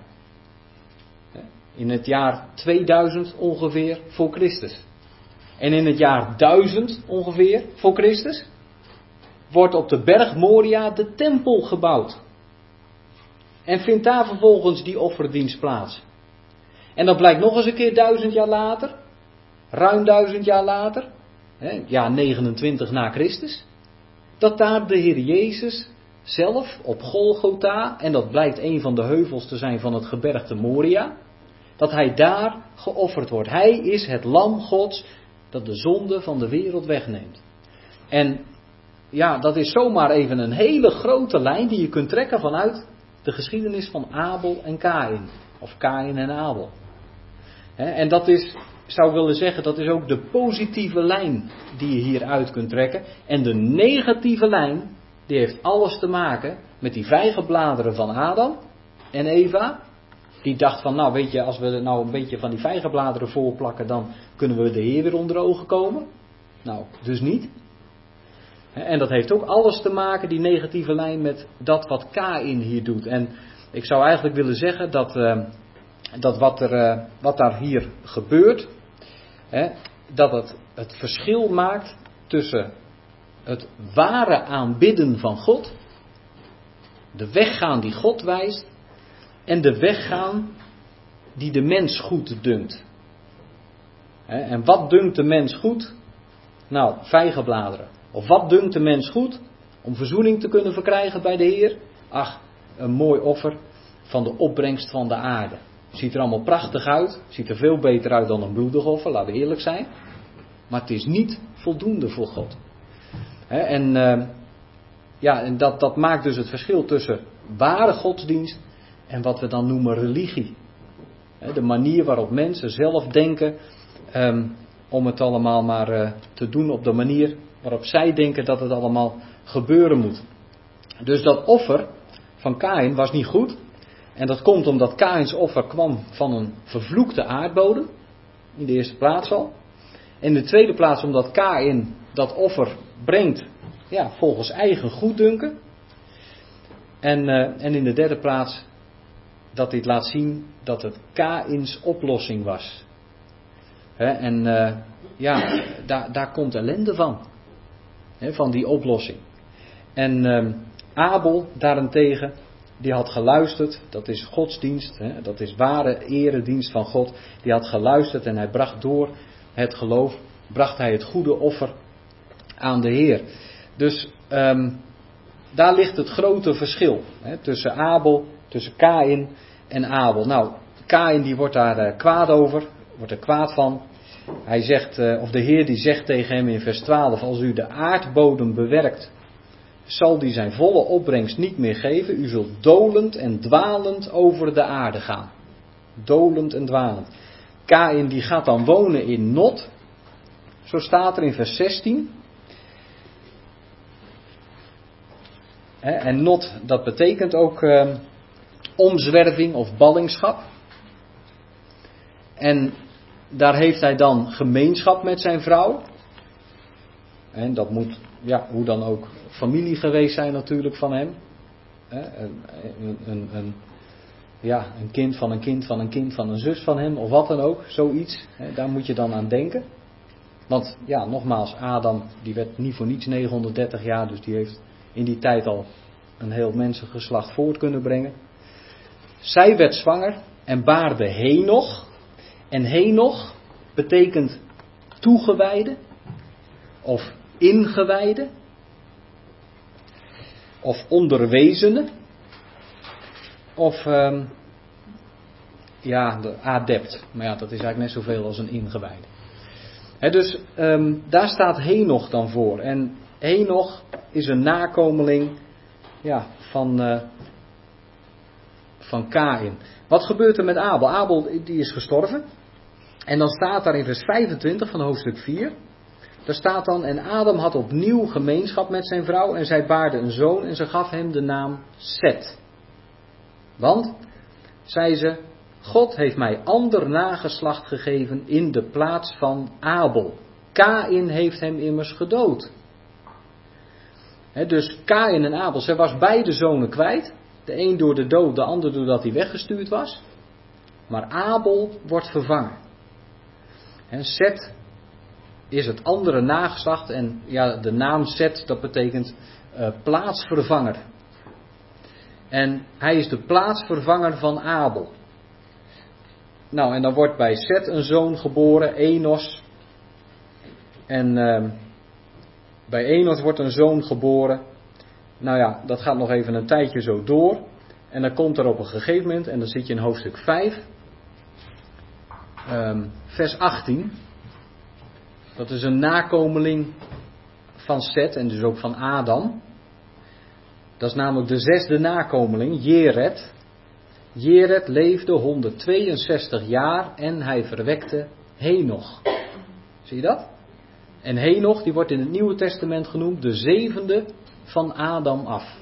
In het jaar tweeduizend ongeveer voor Christus. En in het jaar duizend ongeveer voor Christus wordt op de berg Moria de tempel gebouwd. En vindt daar vervolgens die offerdienst plaats. En dat blijkt nog eens een keer duizend jaar later, ruim duizend jaar later, jaar negenentwintig na Christus, dat daar de Heer Jezus zelf op Golgotha, en dat blijkt een van de heuvels te zijn van het gebergte Moria, dat hij daar geofferd wordt. Hij is het lam Gods dat de zonde van de wereld wegneemt. En ja, dat is zomaar even een hele grote lijn die je kunt trekken vanuit de geschiedenis van Abel en Kaïn. Of Kaïn en Abel. En dat is, ik zou willen zeggen, dat is ook de positieve lijn die je hieruit kunt trekken. En de negatieve lijn, die heeft alles te maken met die vijgenbladeren van Adam en Eva. Die dacht van, nou weet je, als we er nou een beetje van die vijgenbladeren voorplakken, dan kunnen we de Heer weer onder de ogen komen. Nou, dus niet. En dat heeft ook alles te maken, die negatieve lijn, met dat wat Kaïn hier doet. En ik zou eigenlijk willen zeggen dat, uh, dat wat, er, uh, wat daar hier gebeurt, hè, dat het het verschil maakt tussen het ware aanbidden van God, de weggaan die God wijst, en de weggaan die de mens goed dunkt. En wat dunkt de mens goed? Nou, vijgenbladeren. Of wat dunkt de mens goed om verzoening te kunnen verkrijgen bij de Heer? Ach, een mooi offer van de opbrengst van de aarde. Ziet er allemaal prachtig uit. Ziet er veel beter uit dan een bloedig offer, laten we eerlijk zijn. Maar het is niet voldoende voor God. En, uh, ja, en dat, dat maakt dus het verschil tussen ware godsdienst en wat we dan noemen religie. De manier waarop mensen zelf denken um, om het allemaal maar uh, te doen op de manier waarop zij denken dat het allemaal gebeuren moet. Dus dat offer van Kaïn was niet goed. En dat komt omdat Kaïns offer kwam van een vervloekte aardbodem. In de eerste plaats al. In de tweede plaats omdat Kaïn dat offer brengt, ja, volgens eigen goeddunken. En, uh, en in de derde plaats dat dit laat zien dat het Kaïns oplossing was. He, en uh, ja, daar, daar komt ellende van. He, van die oplossing. En uh, Abel daarentegen, die had geluisterd, dat is godsdienst, he, dat is ware eredienst van God. Die had geluisterd en hij bracht door het geloof bracht hij het goede offer aan de Heer. Dus um, daar ligt het grote verschil hè, tussen Abel, tussen Kaïn en Abel. Nou, Kaïn die wordt daar uh, kwaad over, wordt er kwaad van. Hij zegt, uh, of de Heer die zegt tegen hem in vers twaalf, als u de aardbodem bewerkt, zal die zijn volle opbrengst niet meer geven. U zult dolend en dwalend over de aarde gaan. Dolend en dwalend. Kaïn die gaat dan wonen in Nod. Zo staat er in vers zestien. He, en Nod, dat betekent ook uh, omzwerving of ballingschap. En daar heeft hij dan gemeenschap met zijn vrouw. En dat moet, ja, hoe dan ook, familie geweest zijn natuurlijk van hem. Een, een, een, ja, een kind van een kind van een kind van een zus van hem, of wat dan ook, zoiets. Daar moet je dan aan denken. Want ja, nogmaals, Adam, die werd niet voor niets negenhonderddertig jaar, dus die heeft in die tijd al een heel mensengeslacht voort kunnen brengen. Zij werd zwanger en baarde Henoch. En Henoch betekent toegewijde of ingewijde of onderwezene of um, ja, de adept. Maar ja, dat is eigenlijk net zoveel als een ingewijde. He, dus um, daar staat Henoch dan voor. En Henoch is een nakomeling ja, van, uh, van Kaïn. Wat gebeurt er met Abel? Abel die is gestorven. En dan staat daar in vers vijfentwintig van hoofdstuk vier. Daar staat dan, en Adam had opnieuw gemeenschap met zijn vrouw en zij baarde een zoon en ze gaf hem de naam Set. Want, zei ze, God heeft mij ander nageslacht gegeven in de plaats van Abel. Kaïn heeft hem immers gedood. He, dus Kaïn en Abel, zij was beide zonen kwijt. De een door de dood, de ander doordat hij weggestuurd was. Maar Abel wordt vervangen. En Set is het andere nageslacht. En ja, de naam Set, dat betekent uh, plaatsvervanger. En hij is de plaatsvervanger van Abel. Nou, en dan wordt bij Set een zoon geboren, Enos. En uh, bij Enos wordt een zoon geboren. Nou ja, dat gaat nog even een tijdje zo door. En dan komt er op een gegeven moment, en dan zit je in hoofdstuk vijf, um, vers achttien. Dat is een nakomeling van Set en dus ook van Adam. Dat is namelijk de zesde nakomeling, Jered. Jered leefde honderdtweeënzestig jaar en hij verwekte Henoch. Zie je dat? En Henoch, die wordt in het Nieuwe Testament genoemd de zevende van Adam af.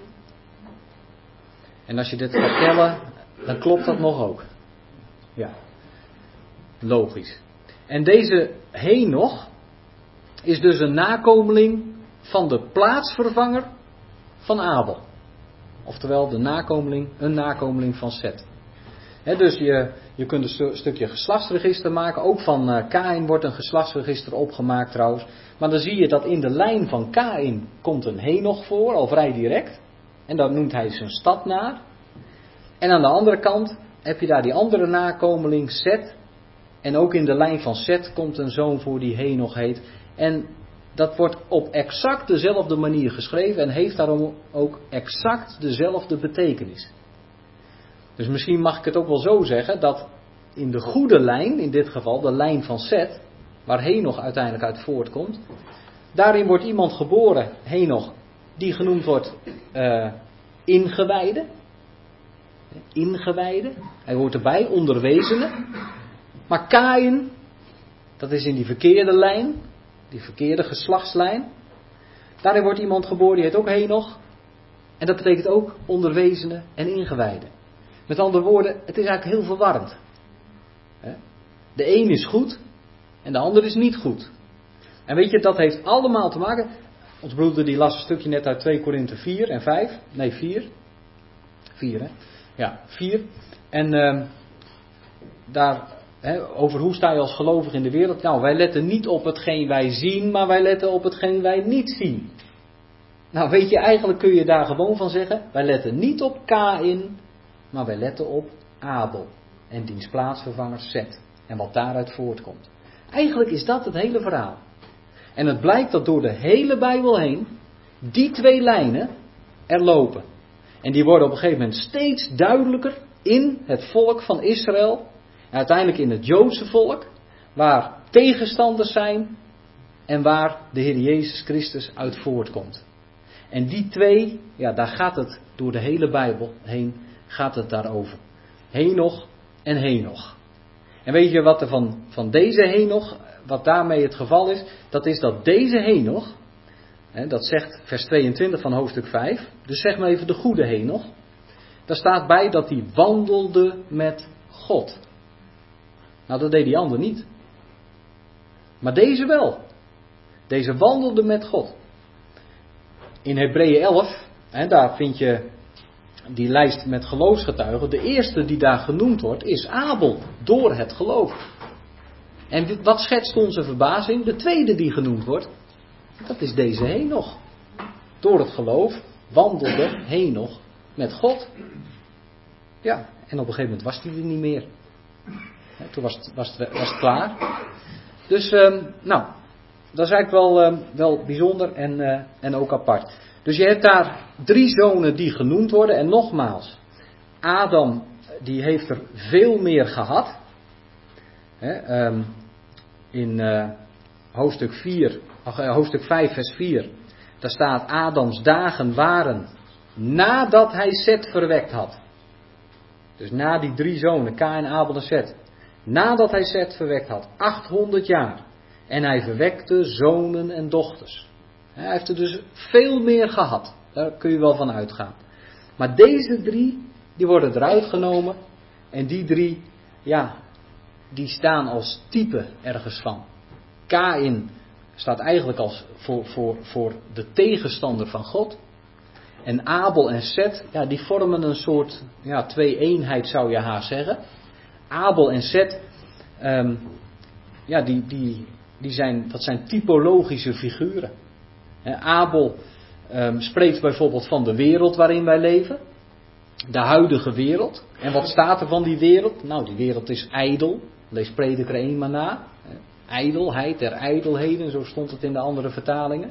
En als je dit gaat tellen, dan klopt dat nog ook. Ja, logisch. En deze Henoch is dus een nakomeling van de plaatsvervanger van Abel. Oftewel de nakomeling, een nakomeling van Set. He, dus je, je kunt een stu- stukje geslachtsregister maken. Ook van uh, Kaïn wordt een geslachtsregister opgemaakt trouwens. Maar dan zie je dat in de lijn van Kaïn komt een Henoch voor, al vrij direct. En dan noemt hij zijn stad naar. En aan de andere kant heb je daar die andere nakomeling Set. En ook in de lijn van Set komt een zoon voor die Henoch heet. En dat wordt op exact dezelfde manier geschreven en heeft daarom ook exact dezelfde betekenis. Dus misschien mag ik het ook wel zo zeggen dat in de goede lijn, in dit geval de lijn van Set, waar Henoch uiteindelijk uit voortkomt, daarin wordt iemand geboren, Henoch, die genoemd wordt uh, ingewijde. Ingewijde, hij hoort erbij, onderwezene. Maar Kaïn, dat is in die verkeerde lijn, die verkeerde geslachtslijn. Daarin wordt iemand geboren, die heet ook Henoch. En dat betekent ook onderwezene en ingewijde. Met andere woorden, het is eigenlijk heel verwarrend. De een is goed en de ander is niet goed. En weet je, dat heeft allemaal te maken. Ons broeder die las een stukje net uit twee Korinthe vier en vijf. Nee, vier. vier, hè? Ja, vier. En uh, daar, hè, over hoe sta je als gelovig in de wereld. Nou, wij letten niet op hetgeen wij zien, maar wij letten op hetgeen wij niet zien. Nou, weet je, eigenlijk kun je daar gewoon van zeggen. Wij letten niet op Kaïn, maar wij letten op Abel. En diens plaatsvervanger Set. En wat daaruit voortkomt. Eigenlijk is dat het hele verhaal. En het blijkt dat door de hele Bijbel heen die twee lijnen er lopen. En die worden op een gegeven moment steeds duidelijker in het volk van Israël. En uiteindelijk in het Joodse volk. Waar tegenstanders zijn en waar de Heer Jezus Christus uit voortkomt. En die twee, ja, daar gaat het door de hele Bijbel heen, gaat het daarover. Henoch en Henoch. En weet je wat er van, van deze Henoch, wat daarmee het geval is? Dat is dat deze Henoch, hè, dat zegt vers tweeëntwintig van hoofdstuk vijf, dus zeg maar even de goede Henoch. Daar staat bij dat hij wandelde met God. Nou, dat deed die ander niet. Maar deze wel. Deze wandelde met God. In Hebreeën elf, hè, daar vind je die lijst met geloofsgetuigen. De eerste die daar genoemd wordt is Abel, door het geloof. En wat schetst onze verbazing? De tweede die genoemd wordt, dat is deze Henoch. Door het geloof wandelde Henoch met God. Ja, en op een gegeven moment was hij er niet meer. Toen was het, was het, was het klaar. Dus, um, nou, dat is eigenlijk wel, um, wel bijzonder en, uh, en ook apart. Dus je hebt daar drie zonen die genoemd worden. En nogmaals, Adam die heeft er veel meer gehad. He, um, in uh, hoofdstuk, vier, uh, hoofdstuk vijf vers vier. Daar staat Adams dagen waren nadat hij Set verwekt had. Dus na die drie zonen, Kaïn, Abel en Set. Nadat hij Set verwekt had, achthonderd jaar. En hij verwekte zonen en dochters. Hij heeft er dus veel meer gehad. Daar kun je wel van uitgaan. Maar deze drie, die worden eruit genomen. En die drie, ja, die staan als type ergens van. Kaïn staat eigenlijk als voor, voor, voor de tegenstander van God. En Abel en Set, ja, die vormen een soort ja, twee-eenheid zou je haast zeggen. Abel en Set, um, ja, die, die, die zijn, dat zijn typologische figuren. He, Abel um, spreekt bijvoorbeeld van de wereld waarin wij leven. De huidige wereld. En wat staat er van die wereld? Nou, die wereld is ijdel. Lees Prediker één maar na. Ijdelheid der ijdelheden, zo stond het in de andere vertalingen.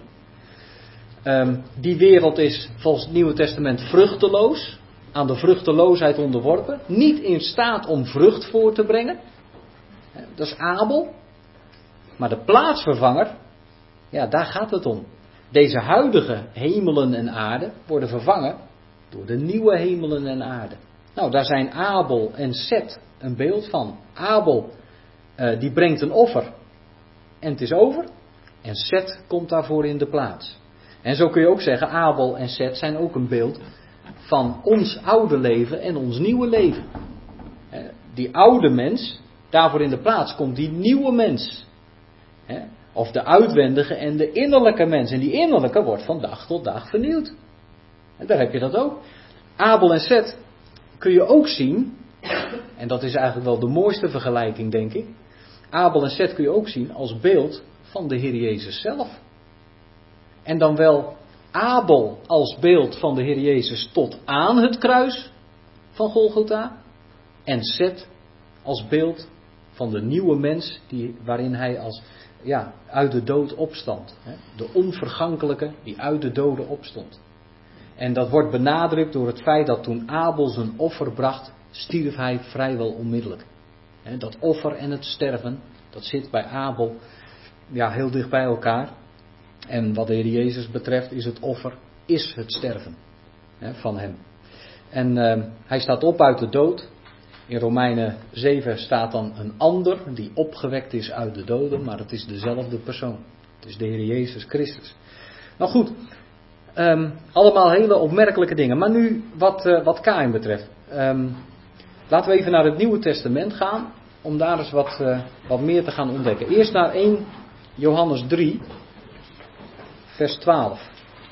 Um, die wereld is volgens het Nieuwe Testament vruchteloos. Aan de vruchteloosheid onderworpen. Niet in staat om vrucht voor te brengen. Dat is Abel. Maar de plaatsvervanger, ja, daar gaat het om. Deze huidige hemelen en aarde worden vervangen door de nieuwe hemelen en aarde. Nou, daar zijn Abel en Set een beeld van. Abel, uh, die brengt een offer. En het is over. En Set komt daarvoor in de plaats. En zo kun je ook zeggen, Abel en Set zijn ook een beeld van ons oude leven en ons nieuwe leven. Die oude mens, daarvoor in de plaats komt die nieuwe mens. Of de uitwendige en de innerlijke mens. En die innerlijke wordt van dag tot dag vernieuwd. En daar heb je dat ook. Abel en Set kun je ook zien, en dat is eigenlijk wel de mooiste vergelijking denk ik. Abel en Set kun je ook zien als beeld van de Heer Jezus zelf. En dan wel Abel als beeld van de Heer Jezus tot aan het kruis van Golgotha. En Set als beeld van de nieuwe mens die, waarin hij als, ja, uit de dood opstond. De onvergankelijke die uit de doden opstond. En dat wordt benadrukt door het feit dat toen Abel zijn offer bracht, stierf hij vrijwel onmiddellijk. Dat offer en het sterven, dat zit bij Abel ja, heel dicht bij elkaar. En wat de Heer Jezus betreft is het offer, is het sterven hè, van hem. En uh, hij staat op uit de dood. In Romeinen zeven staat dan een ander die opgewekt is uit de doden, maar het is dezelfde persoon. Het is de Heer Jezus Christus. Nou goed, um, allemaal hele opmerkelijke dingen. Maar nu wat, uh, wat Kaïn betreft. Um, laten we even naar het Nieuwe Testament gaan, om daar eens wat, uh, wat meer te gaan ontdekken. Eerst naar eerste Johannes drie. Vers twaalf.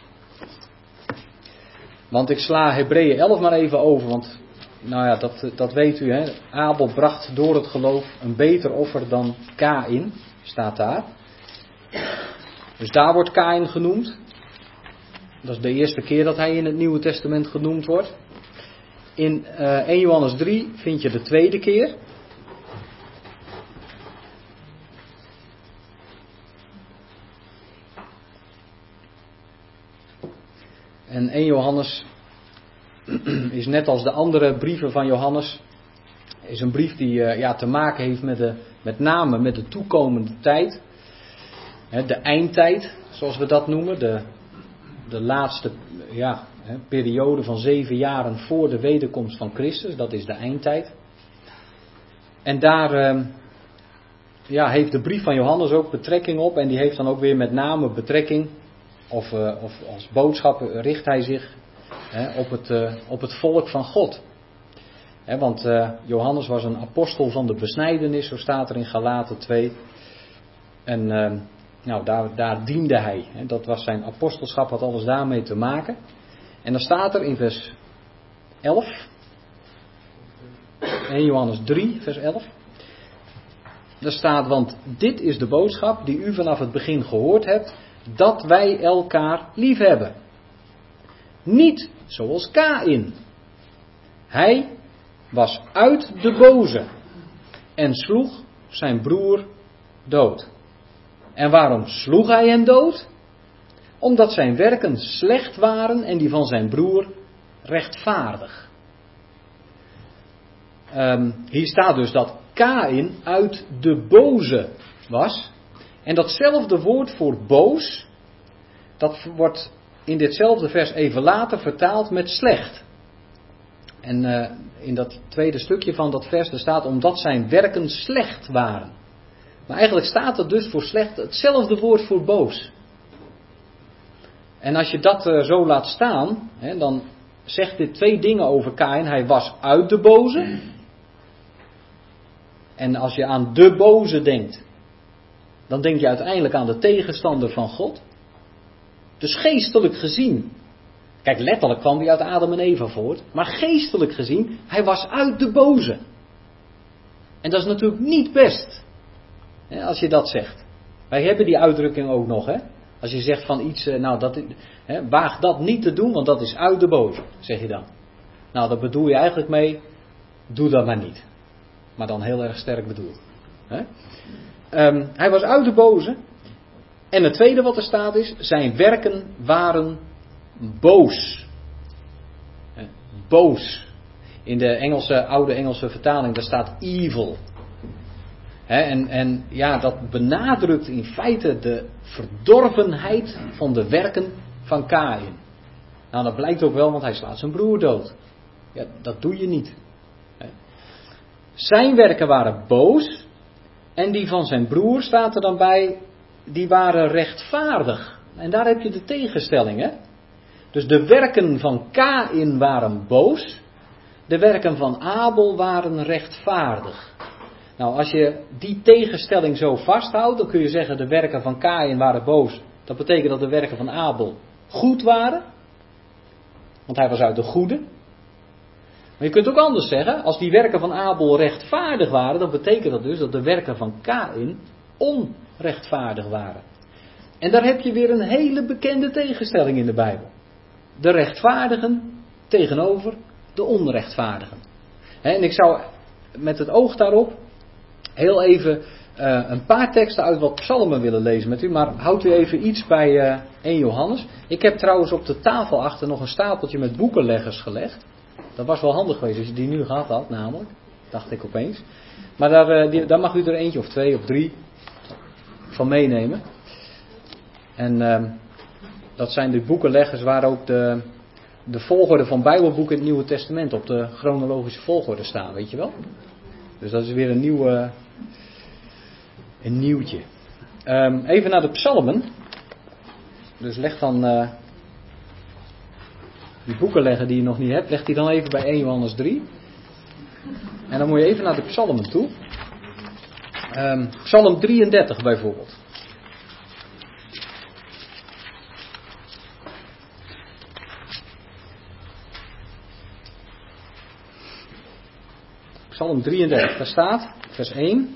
Want ik sla Hebreeën elf maar even over. Want nou ja, dat, dat weet u. Hè. Abel bracht door het geloof een beter offer dan Kaïn. Staat daar. Dus daar wordt Kaïn genoemd. Dat is de eerste keer dat hij in het Nieuwe Testament genoemd wordt. In uh, eerste Johannes drie vind je de tweede keer. En één Johannes is net als de andere brieven van Johannes, is een brief die uh, ja, te maken heeft met, de, met name met de toekomende tijd. He, de eindtijd, zoals we dat noemen. De, de laatste ja, he, periode van zeven jaren voor de wederkomst van Christus. Dat is de eindtijd. En daar uh, ja, heeft de brief van Johannes ook betrekking op. En die heeft dan ook weer met name betrekking. Of, uh, of als boodschap richt hij zich he, op, het, uh, op het volk van God. He, want uh, Johannes was een apostel van de besnijdenis, zo staat er in Galaten twee. En uh, nou, daar, daar diende hij. He, dat was zijn apostelschap, had alles daarmee te maken. En dan staat er in vers elf. één Johannes drie, vers elf. Daar staat, want dit is de boodschap die u vanaf het begin gehoord hebt, dat wij elkaar lief hebben. Niet zoals Kaïn. Hij was uit de boze en sloeg zijn broer dood. En waarom sloeg hij hem dood? Omdat zijn werken slecht waren en die van zijn broer rechtvaardig. Um, hier staat dus dat Kaïn uit de boze was. En datzelfde woord voor boos, dat wordt in ditzelfde vers even later vertaald met slecht. En uh, in dat tweede stukje van dat vers, er staat omdat zijn werken slecht waren. Maar eigenlijk staat er dus voor slecht hetzelfde woord voor boos. En als je dat uh, zo laat staan, hè, dan zegt dit twee dingen over Kaïn. Hij was uit de boze. En als je aan de boze denkt, dan denk je uiteindelijk aan de tegenstander van God. Dus geestelijk gezien, kijk, letterlijk kwam hij uit Adam en Eva voort, maar geestelijk gezien, hij was uit de boze. En dat is natuurlijk niet best, hè, als je dat zegt. Wij hebben die uitdrukking ook nog, hè. Als je zegt van iets, nou, dat, hè, waag dat niet te doen, want dat is uit de boze, zeg je dan. Nou, daar bedoel je eigenlijk mee, doe dat maar niet. Maar dan heel erg sterk bedoeld. Hè? Um, hij was uit de boze. En het tweede wat er staat is, zijn werken waren boos. He, boos. In de Engelse, oude Engelse vertaling, daar staat evil. He, en, en ja, dat benadrukt in feite de verdorvenheid van de werken van Kaïn. Nou, dat blijkt ook wel, want hij slaat zijn broer dood. Ja, dat doe je niet. He. Zijn werken waren boos. En die van zijn broer staat er dan bij, die waren rechtvaardig. En daar heb je de tegenstelling, hè. Dus de werken van Kaïn waren boos. De werken van Abel waren rechtvaardig. Nou, als je die tegenstelling zo vasthoudt, dan kun je zeggen de werken van Kaïn waren boos. Dat betekent dat de werken van Abel goed waren. Want hij was uit de goede. Maar je kunt ook anders zeggen, als die werken van Abel rechtvaardig waren, dan betekent dat dus dat de werken van Kaïn onrechtvaardig waren. En daar heb je weer een hele bekende tegenstelling in de Bijbel. De rechtvaardigen tegenover de onrechtvaardigen. En ik zou met het oog daarop heel even uh, een paar teksten uit wat psalmen willen lezen met u, maar houdt u even iets bij uh, één Johannes. Ik heb trouwens op de tafel achter nog een stapeltje met boekenleggers gelegd. Dat was wel handig geweest als je die nu gehad had, namelijk. Dacht ik opeens. Maar daar, uh, die, daar mag u er eentje of twee of drie van meenemen. En uh, dat zijn de boekenleggers waar ook de, de volgorde van Bijbelboeken in het Nieuwe Testament op de chronologische volgorde staan, weet je wel. Dus dat is weer een nieuw, uh, een nieuwtje. Um, even naar de psalmen. Dus leg dan... Uh, Die boeken leggen die je nog niet hebt, leg die dan even bij één Johannes drie. En dan moet je even naar de psalmen toe. Um, Psalm drieëndertig bijvoorbeeld. Psalm drieëndertig, daar staat, vers één.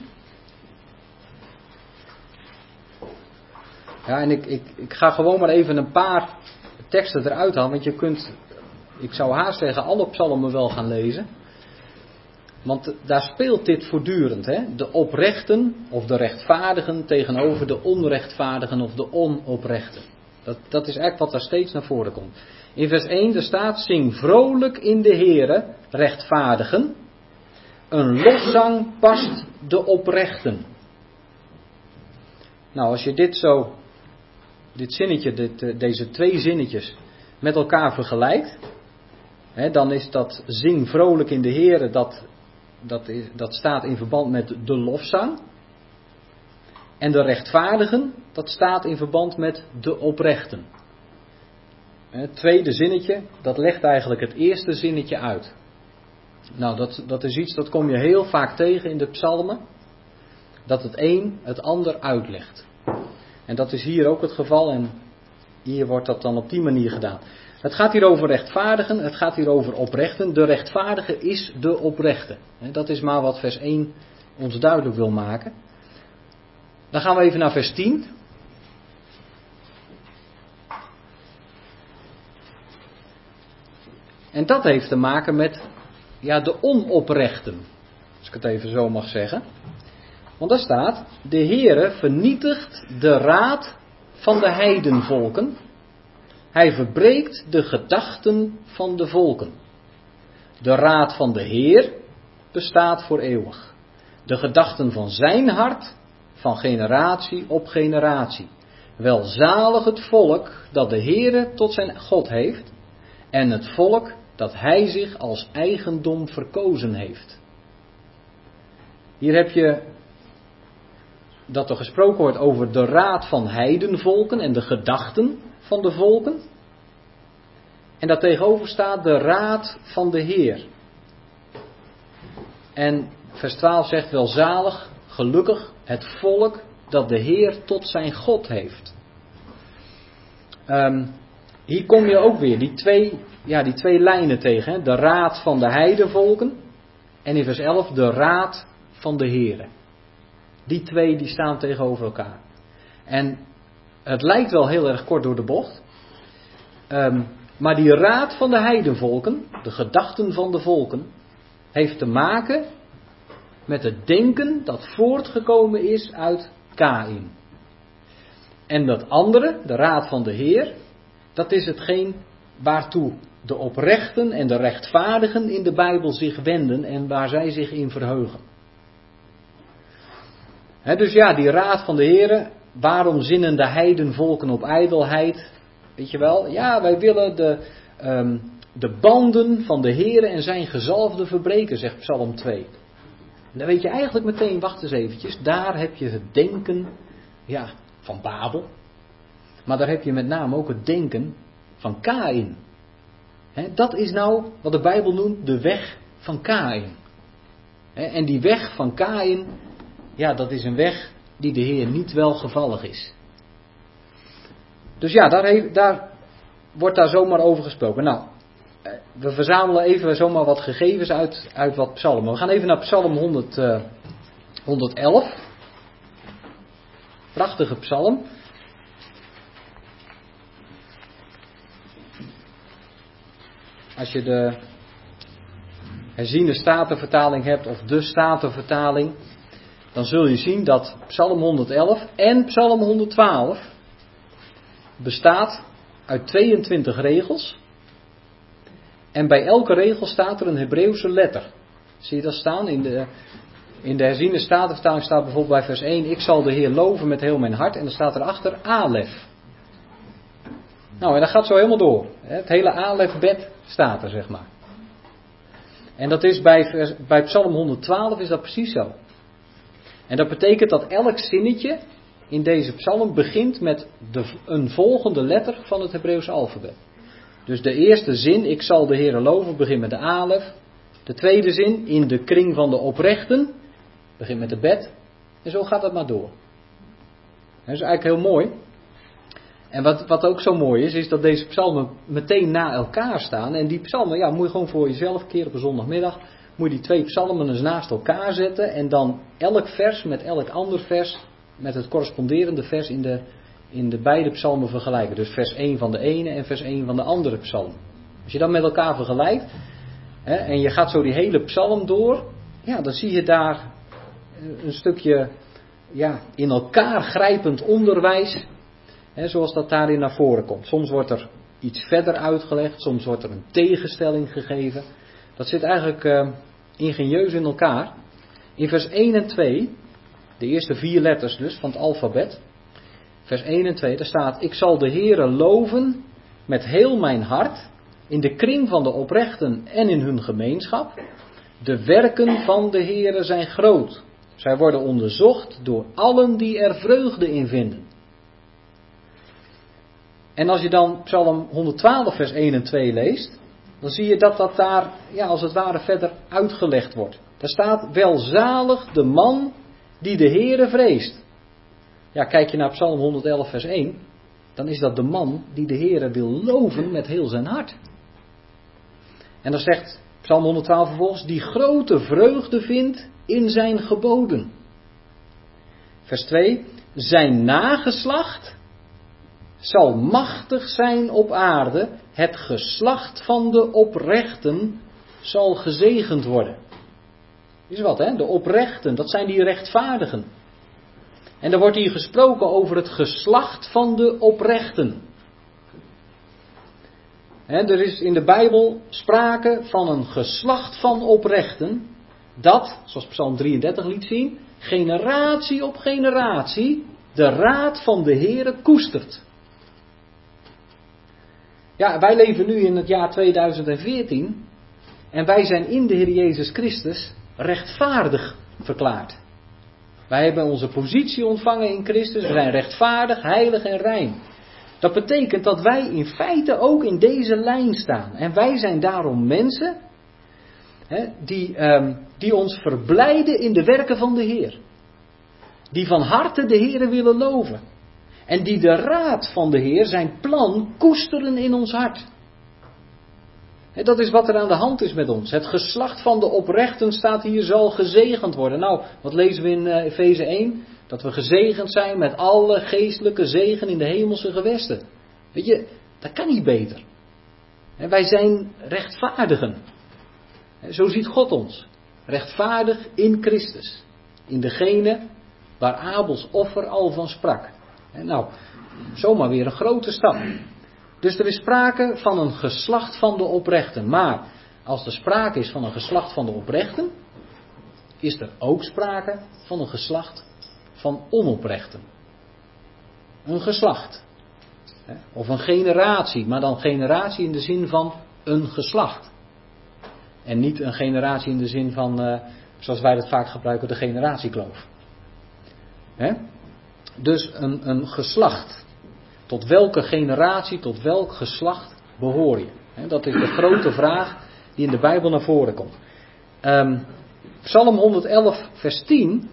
Ja, en ik, ik, ik ga gewoon maar even een paar teksten eruit halen, want je kunt, ik zou haast zeggen, alle psalmen wel gaan lezen. Want daar speelt dit voortdurend, hè? De oprechten of de rechtvaardigen tegenover de onrechtvaardigen of de onoprechten. Dat, dat is eigenlijk wat daar steeds naar voren komt. In vers één, er staat, zing vrolijk in de Heere, rechtvaardigen. Een lofzang past de oprechten. Nou, als je dit zo, dit zinnetje, dit, deze twee zinnetjes met elkaar vergelijkt, hè, dan is dat zing vrolijk in de Heere, dat, dat, is, dat staat in verband met de lofzang. En de rechtvaardigen, dat staat in verband met de oprechten. Het tweede zinnetje, dat legt eigenlijk het eerste zinnetje uit. Nou, dat, dat is iets dat kom je heel vaak tegen in de psalmen. Dat het een het ander uitlegt. En dat is hier ook het geval en hier wordt dat dan op die manier gedaan. Het gaat hier over rechtvaardigen, het gaat hier over oprechten. De rechtvaardige is de oprechte. Dat is maar wat vers één ons duidelijk wil maken. Dan gaan we even naar vers tien. En dat heeft te maken met ja, de onoprechten. Als ik het even zo mag zeggen. Want daar staat, de Heere vernietigt de raad van de heidenvolken. Hij verbreekt de gedachten van de volken. De raad van de Heer bestaat voor eeuwig. De gedachten van zijn hart van generatie op generatie. Welzalig het volk dat de Heere tot zijn God heeft. En het volk dat hij zich als eigendom verkozen heeft. Hier heb je dat er gesproken wordt over de raad van heidenvolken en de gedachten van de volken. En daartegenover staat de raad van de Heer. En vers twaalf zegt welzalig, gelukkig het volk dat de Heer tot zijn God heeft. Um, hier kom je ook weer die twee, ja, die twee lijnen tegen. Hè? De raad van de heidenvolken en in vers elf de raad van de Heer. Die twee die staan tegenover elkaar. En het lijkt wel heel erg kort door de bocht. Um, maar die raad van de heidenvolken, de gedachten van de volken, heeft te maken met het denken dat voortgekomen is uit Kaïn. En dat andere, de raad van de Heer, dat is hetgeen waartoe de oprechten en de rechtvaardigen in de Bijbel zich wenden en waar zij zich in verheugen. He, dus ja, die raad van de Heer, waarom zinnen de heidenvolken op ijdelheid? Weet je wel, ja, wij willen de, um, de banden van de Heer en zijn gezalfde verbreken, zegt Psalm twee. En dan weet je eigenlijk meteen, wacht eens eventjes, daar heb je het denken ja, van Babel. Maar daar heb je met name ook het denken van Kaïn. He, dat is nou wat de Bijbel noemt de weg van Kaïn. He, en die weg van Kaïn, ja, dat is een weg die de Heer niet welgevallig is. Dus ja, daar, heeft, daar wordt daar zomaar over gesproken. Nou, we verzamelen even zomaar wat gegevens uit, uit wat psalmen. We gaan even naar Psalm honderd, uh, honderd-elf. Prachtige psalm. Als je de herziene statenvertaling hebt of de statenvertaling, dan zul je zien dat Psalm honderd-elf en Psalm honderd-twaalf bestaat uit tweeëntwintig regels. En bij elke regel staat er een Hebreeuwse letter. Zie je dat staan? In de, in de herziene statenvertaling staat bijvoorbeeld bij vers één, ik zal de Heer loven met heel mijn hart. En dan staat erachter Alef. Nou, en dat gaat zo helemaal door. Het hele Alefbed staat er, zeg maar. En dat is bij, bij Psalm honderd-twaalf is dat precies zo. En dat betekent dat elk zinnetje in deze psalm begint met de, een volgende letter van het Hebreeuwse alfabet. Dus de eerste zin, ik zal de Heere loven, begint met de alef. De tweede zin, in de kring van de oprechten, begint met de bet. En zo gaat dat maar door. Dat is eigenlijk heel mooi. En wat, wat ook zo mooi is, is dat deze psalmen meteen na elkaar staan. En die psalmen, ja, moet je gewoon voor jezelf, een keer op een zondagmiddag, moet je die twee psalmen eens naast elkaar zetten. En dan elk vers met elk ander vers, met het corresponderende vers in de, in de beide psalmen vergelijken. Dus vers één van de ene en vers één van de andere psalm. Als je dat met elkaar vergelijkt, hè, en je gaat zo die hele psalm door, ja, dan zie je daar een stukje ja, in elkaar grijpend onderwijs. He, zoals dat daarin naar voren komt. Soms wordt er iets verder uitgelegd, soms wordt er een tegenstelling gegeven. Dat zit eigenlijk uh, ingenieus in elkaar. In vers één en twee, de eerste vier letters dus van het alfabet. Vers één en twee, daar staat: ik zal de Heere loven met heel mijn hart, in de kring van de oprechten en in hun gemeenschap. De werken van de Heere zijn groot. Zij worden onderzocht door allen die er vreugde in vinden. En als je dan Psalm honderdtwaalf vers één en twee leest, dan zie je dat dat daar, ja, als het ware verder uitgelegd wordt. Daar staat: welzalig de man die de Heere vreest. Ja, kijk je naar Psalm honderdelf vers één, dan is dat de man die de Heere wil loven met heel zijn hart. En dan zegt Psalm honderdtwaalf vervolgens: die grote vreugde vindt in zijn geboden. Vers twee, zijn nageslacht zal machtig zijn op aarde, het geslacht van de oprechten zal gezegend worden. Is wat, hè? De oprechten, dat zijn die rechtvaardigen. En er wordt hier gesproken over het geslacht van de oprechten. He, er is in de Bijbel sprake van een geslacht van oprechten, dat, zoals Psalm drieëndertig liet zien, generatie op generatie de raad van de Heere koestert. Ja, wij leven nu in het jaar tweeduizend veertien en wij zijn in de Heer Jezus Christus rechtvaardig verklaard. Wij hebben onze positie ontvangen in Christus, we zijn rechtvaardig, heilig en rein. Dat betekent dat wij in feite ook in deze lijn staan. En wij zijn daarom mensen hè, die, um, die ons verblijden in de werken van de Heer. Die van harte de Heer willen loven. En die de raad van de Heer, zijn plan, koesteren in ons hart. Hè, dat is wat er aan de hand is met ons. Het geslacht van de oprechten staat hier, zal gezegend worden. Nou, wat lezen we in uh, Efeze één? Dat we gezegend zijn met alle geestelijke zegen in de hemelse gewesten. Weet je, dat kan niet beter. En wij zijn rechtvaardigen. Zo ziet God ons. Rechtvaardig in Christus. In degene waar Abels offer al van sprak. En nou, zomaar weer een grote stap. Dus er is sprake van een geslacht van de oprechten. Maar als er sprake is van een geslacht van de oprechten, is er ook sprake van een geslacht van onoprechten. Een geslacht. Of een generatie, maar dan generatie in de zin van een geslacht. En niet een generatie in de zin van, uh, zoals wij dat vaak gebruiken, de generatiekloof. He? Dus een, een geslacht. Tot welke generatie, tot welk geslacht behoor je? He, dat is de grote vraag die in de Bijbel naar voren komt. Um, Psalm honderdelf vers tien.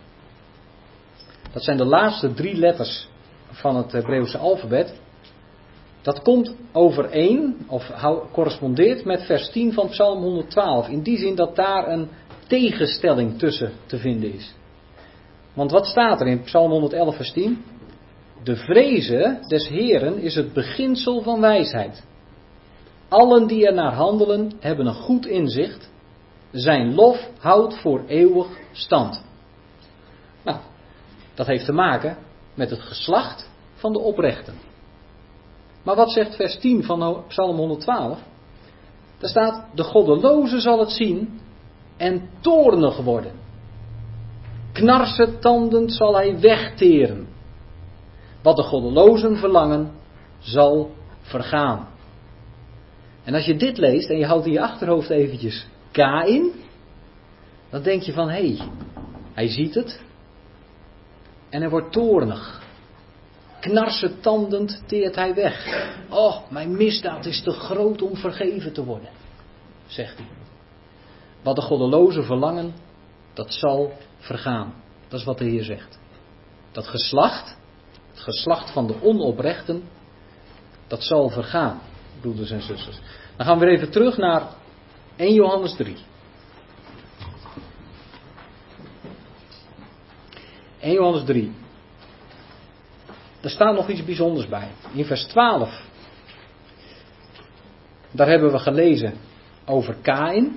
Dat zijn de laatste drie letters van het Hebreeuwse alfabet. Dat komt overeen, of correspondeert met vers tien van Psalm honderdtwaalf. In die zin dat daar een tegenstelling tussen te vinden is. Want wat staat er in Psalm honderdelf vers tien? De vreze des Heeren is het beginsel van wijsheid. Allen die er naar handelen hebben een goed inzicht. Zijn lof houdt voor eeuwig stand. Nou, dat heeft te maken met het geslacht van de oprechten. Maar wat zegt vers tien van Psalm honderdtwaalf? Daar staat: de goddeloze zal het zien en toornig worden. Knarsetandend zal hij wegteren. Wat de goddelozen verlangen, zal vergaan. En als je dit leest en je houdt in je achterhoofd eventjes Kaïn, dan denk je van, hé, hey, hij ziet het en hij wordt toornig. Knarsetandend teert hij weg. Oh, mijn misdaad is te groot om vergeven te worden, zegt hij. Wat de goddelozen verlangen, dat zal vergaan. Dat is wat de Heer zegt. Dat geslacht, het geslacht van de onoprechten, dat zal vergaan, broeders en zusters. Dan gaan we weer even terug naar eerste Johannes drie. eerste Johannes drie. Daar staat nog iets bijzonders bij. In vers twaalf. Daar hebben we gelezen over Kaïn.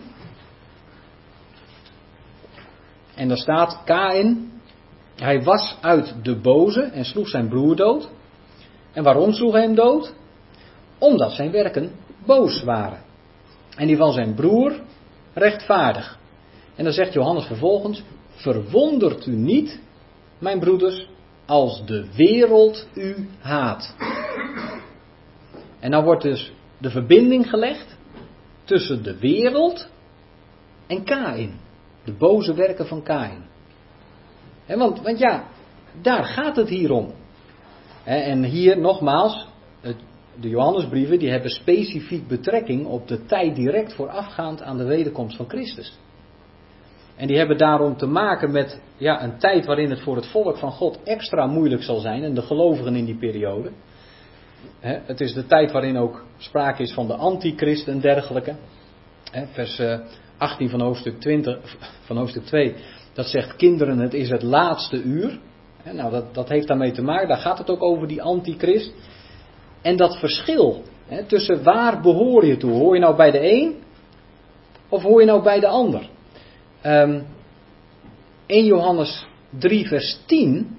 En daar staat Kaïn. Hij was uit de boze en sloeg zijn broer dood. En waarom sloeg hij hem dood? omdat zijn werken boos waren. En die van zijn broer rechtvaardig. En dan zegt Johannes vervolgens, verwondert u niet, mijn broeders, als de wereld u haat. En dan wordt dus de verbinding gelegd tussen de wereld en Kaïn. De boze werken van Kaïn. He, want, want ja, daar gaat het hier om. He, en hier nogmaals, het, de Johannesbrieven die hebben specifiek betrekking op de tijd direct voorafgaand aan de wederkomst van Christus. En die hebben daarom te maken met ja, een tijd waarin het voor het volk van God extra moeilijk zal zijn. En de gelovigen in die periode. He, het is de tijd waarin ook sprake is van de antichrist en dergelijke. He, vers achttien van hoofdstuk, twintig, van hoofdstuk twee. Dat zegt kinderen, het is het laatste uur. He, nou, dat, dat heeft daarmee te maken. Daar gaat het ook over die antichrist. En dat verschil he, tussen waar behoor je toe. Hoor je nou bij de een of hoor je nou bij de ander? Um, in Johannes drie vers tien.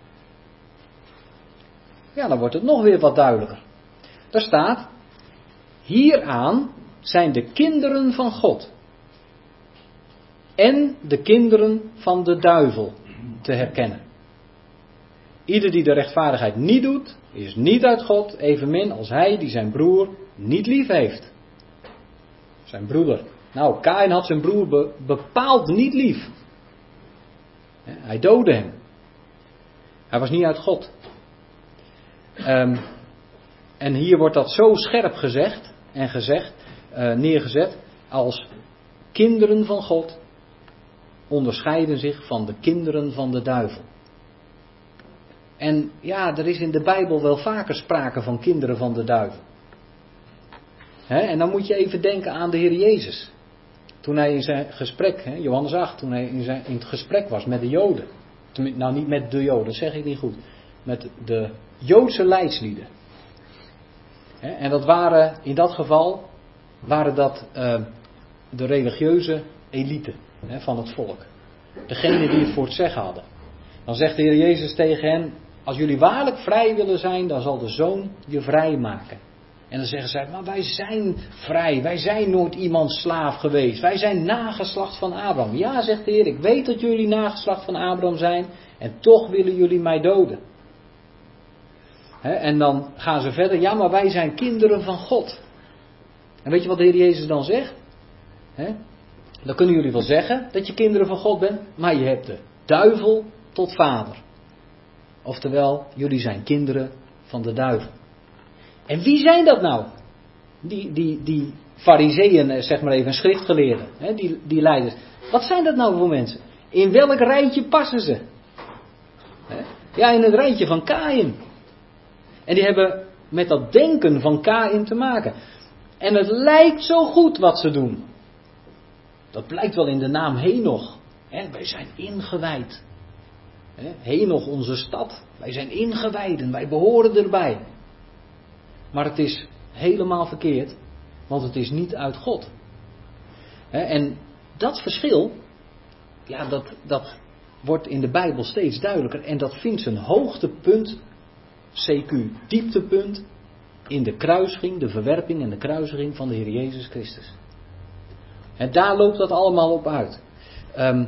Ja, dan wordt het nog weer wat duidelijker. Daar staat, hieraan zijn de kinderen van God en de kinderen van de duivel te herkennen. Ieder die de rechtvaardigheid niet doet, is niet uit God, evenmin als hij die zijn broer niet lief heeft. Zijn broeder. Nou, Kaïn had zijn broer be, bepaald niet lief. Hij doodde hem. Hij was niet uit God. Um, en hier wordt dat zo scherp gezegd en gezegd, uh, neergezet als kinderen van God onderscheiden zich van de kinderen van de duivel. En ja, er is in de Bijbel wel vaker sprake van kinderen van de duivel. He, en dan moet je even denken aan de Heer Jezus. Toen hij in zijn gesprek, he, Johannes acht, toen hij in, zijn, in het gesprek was met de Joden. Nou, niet met de Joden, dat zeg ik niet goed. Met de Joodse leidslieden. He, en dat waren, in dat geval, waren dat uh, de religieuze elite he, van het volk. Degene die het voor het zeggen hadden. Dan zegt de Heer Jezus tegen hen, als jullie waarlijk vrij willen zijn, dan zal de Zoon je vrij maken. En dan zeggen zij, maar wij zijn vrij, wij zijn nooit iemands slaaf geweest. Wij zijn nageslacht van Abraham. Ja, zegt de Heer, ik weet dat jullie nageslacht van Abraham zijn en toch willen jullie mij doden. He, en dan gaan ze verder, ja, maar wij zijn kinderen van God. En weet je wat de Heer Jezus dan zegt? He, dan kunnen jullie wel zeggen dat je kinderen van God bent, maar je hebt de duivel tot vader. Oftewel, jullie zijn kinderen van de duivel. En wie zijn dat nou? Die, die, die fariseeën, zeg maar even, schriftgeleerden, hè, die, die leiders. Wat zijn dat nou voor mensen? In welk rijtje passen ze? Hè? Ja, in het rijtje van Kaïn. En die hebben met dat denken van Kaïn te maken. En het lijkt zo goed wat ze doen. Dat blijkt wel in de naam Henoch. Hè, wij zijn ingewijd. Hè, Henoch, onze stad. Wij zijn ingewijden, wij behoren erbij. Maar het is helemaal verkeerd, want het is niet uit God. He, en dat verschil, ja, dat, dat wordt in de Bijbel steeds duidelijker. En dat vindt zijn hoogtepunt, C Q dieptepunt, in de kruisiging, de verwerping en de kruisiging van de Heer Jezus Christus. En daar loopt dat allemaal op uit. Um,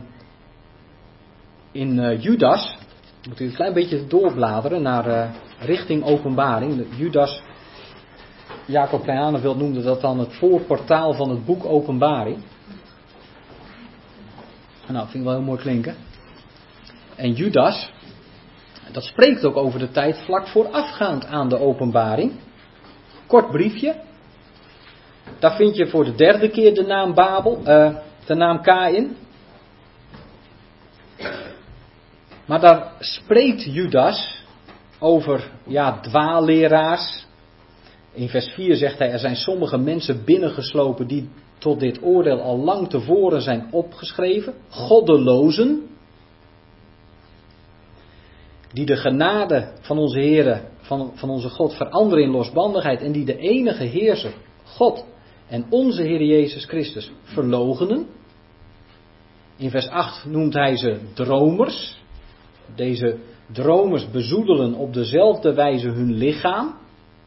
in uh, Judas, moet u een klein beetje doorbladeren naar uh, richting Openbaring. Judas, Jacob Kleinhaneveld noemde dat dan het voorportaal van het boek Openbaring. Nou, vind ik wel heel mooi klinken. En Judas, dat spreekt ook over de tijd vlak voorafgaand aan de Openbaring. Kort briefje. Daar vind je voor de derde keer de naam Babel, uh, de naam Kaïn. Maar daar spreekt Judas over, ja, dwaalleraars. In vers vier zegt hij, er zijn sommige mensen binnengeslopen die tot dit oordeel al lang tevoren zijn opgeschreven. Goddelozen. Die de genade van onze Heere, van, van onze God veranderen in losbandigheid. En die de enige heerser, God en onze Heer Jezus Christus verloochenen. In vers acht noemt hij ze dromers. Deze dromers bezoedelen op dezelfde wijze hun lichaam.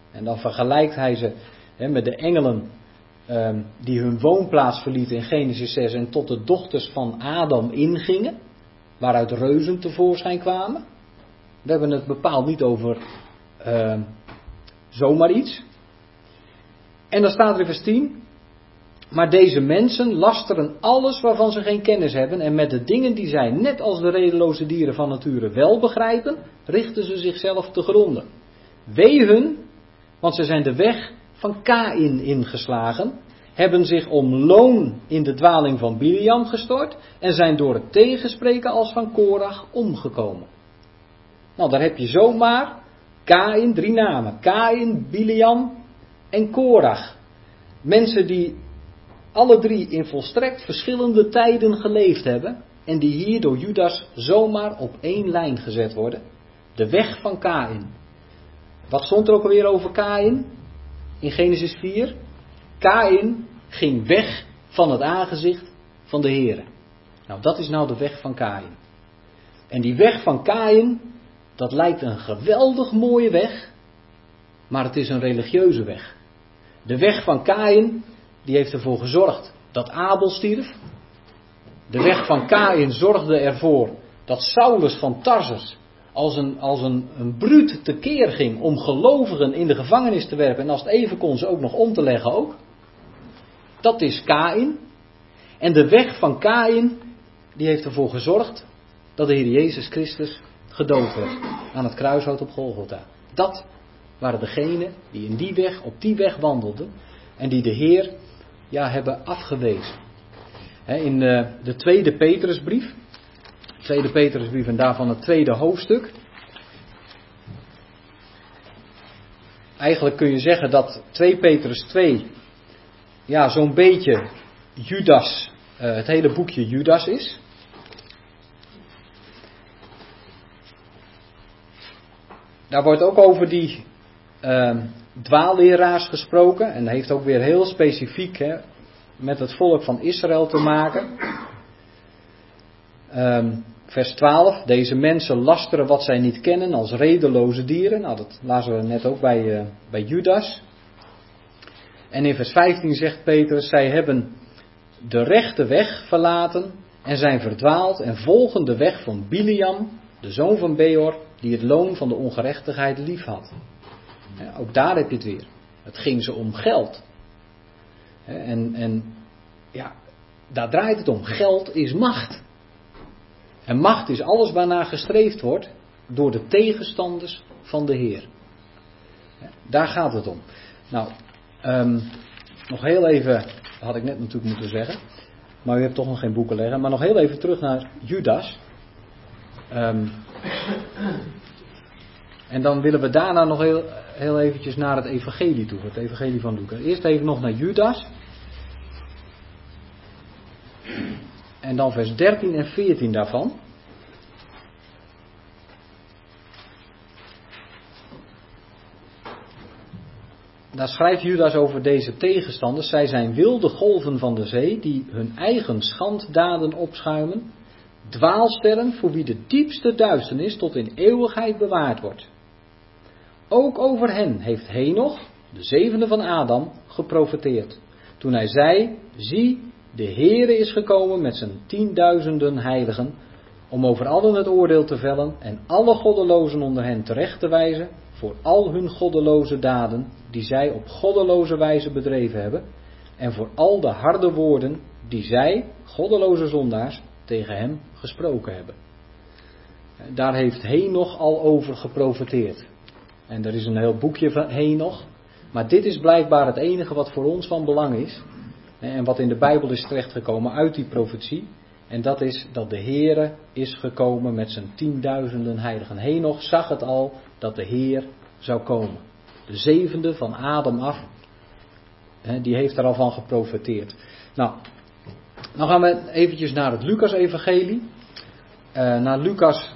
En dan vergelijkt hij ze hè, met de engelen um, die hun woonplaats verlieten in Genesis zes en tot de dochters van Adam ingingen, waaruit reuzen tevoorschijn kwamen. We hebben het bepaald niet over uh, zomaar iets. En dan staat er in vers tien. Maar deze mensen lasteren alles waarvan ze geen kennis hebben. En met de dingen die zij, net als de redeloze dieren van nature, wel begrijpen, richten ze zichzelf te gronden. Wee hun, want ze zijn de weg van Kaïn ingeslagen. Hebben zich om loon in de dwaling van Biliam gestort. En zijn door het tegenspreken als van Korach omgekomen. Nou, daar heb je zomaar Kaïn, drie namen. Kaïn, Biliam en Korach. Mensen die alle drie in volstrekt verschillende tijden geleefd hebben. En die hier door Judas zomaar op één lijn gezet worden. De weg van Kaïn. Wat stond er ook alweer over Kaïn? In Genesis vier. Kaïn ging weg van het aangezicht van de Heere. Nou, dat is nou de weg van Kaïn. En die weg van Kaïn, dat lijkt een geweldig mooie weg. Maar het is een religieuze weg. De weg van Kaïn, die heeft ervoor gezorgd dat Abel stierf. De weg van Kaïn zorgde ervoor dat Saulus van Tarsus als een, als een, een bruut tekeer ging om gelovigen in de gevangenis te werpen. En als het even kon ze ook nog om te leggen ook. Dat is Kaïn. En de weg van Kaïn, die heeft ervoor gezorgd dat de Heer Jezus Christus gedood werd aan het kruishout op Golgotha. Dat waren degenen die in die weg, op die weg wandelden en die de Heer ja, hebben afgewezen. He, in de, de tweede Petrusbrief, tweede Petrusbrief en daarvan het tweede hoofdstuk. Eigenlijk kun je zeggen dat twee Petrus twee ja, zo'n beetje Judas, uh, het hele boekje Judas is. Daar wordt ook over die uh, dwaalleraars gesproken. En dat heeft ook weer heel specifiek hè, met het volk van Israël te maken. Um, vers twaalf. Deze mensen lasteren wat zij niet kennen als redeloze dieren. Nou, dat lazen we net ook bij, uh, bij Judas. En in vers vijftien zegt Petrus, zij hebben de rechte weg verlaten en zijn verdwaald en volgen de weg van Biliam, de zoon van Beor, die het loon van de ongerechtigheid lief had. Ja, ook daar heb je het weer. Het ging ze om geld. En, en ja, daar draait het om. Geld is macht. En macht is alles waarnaar gestreefd wordt door de tegenstanders van de Heer. Daar gaat het om. Nou, um, nog heel even, dat had ik net natuurlijk moeten zeggen, maar u hebt toch nog geen boeken leggen, maar nog heel even terug naar Judas. Um, en dan willen we daarna nog heel, heel eventjes naar het evangelie toe, het evangelie van Lucas. Eerst even nog naar Judas. En dan vers dertien en veertien daarvan. Daar schrijft Judas over deze tegenstanders. Zij zijn wilde golven van de zee die hun eigen schanddaden opschuimen. Dwaalsterren voor wie de diepste duisternis tot in eeuwigheid bewaard wordt. Ook over hen heeft Henoch, de zevende van Adam, geprofeteerd. Toen hij zei, zie, de Heere is gekomen met zijn tienduizenden heiligen, om over allen het oordeel te vellen en alle goddelozen onder hen terecht te wijzen voor al hun goddeloze daden die zij op goddeloze wijze bedreven hebben en voor al de harde woorden die zij, goddeloze zondaars, tegen hem gesproken hebben. Daar heeft Henoch al over geprofeteerd. En er is een heel boekje van Henoch, maar dit is blijkbaar het enige wat voor ons van belang is en wat in de Bijbel is terechtgekomen uit die profetie. En dat is dat de Heere is gekomen met zijn tienduizenden heiligen. Henoch zag het al dat de Heer zou komen. De zevende van Adam af, die heeft er al van geprofeteerd. Nou, dan gaan we eventjes naar het Lucas-evangelie. Uh, naar Lucas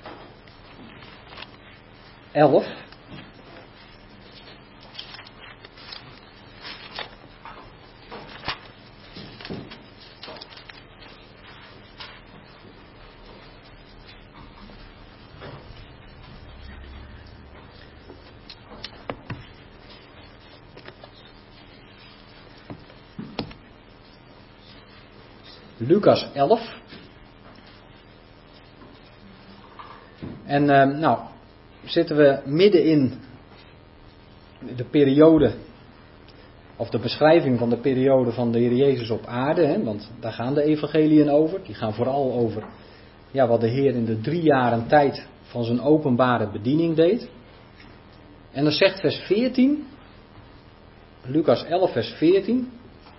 elf. Lucas elf. En uh, nou, zitten we midden in de periode, of de beschrijving van de periode van de Heer Jezus op aarde. Hè, want daar gaan de evangeliën over. Die gaan vooral over ja, wat de Heer in de drie jaren tijd van zijn openbare bediening deed. En dan zegt vers veertien, Lucas elf vers veertien.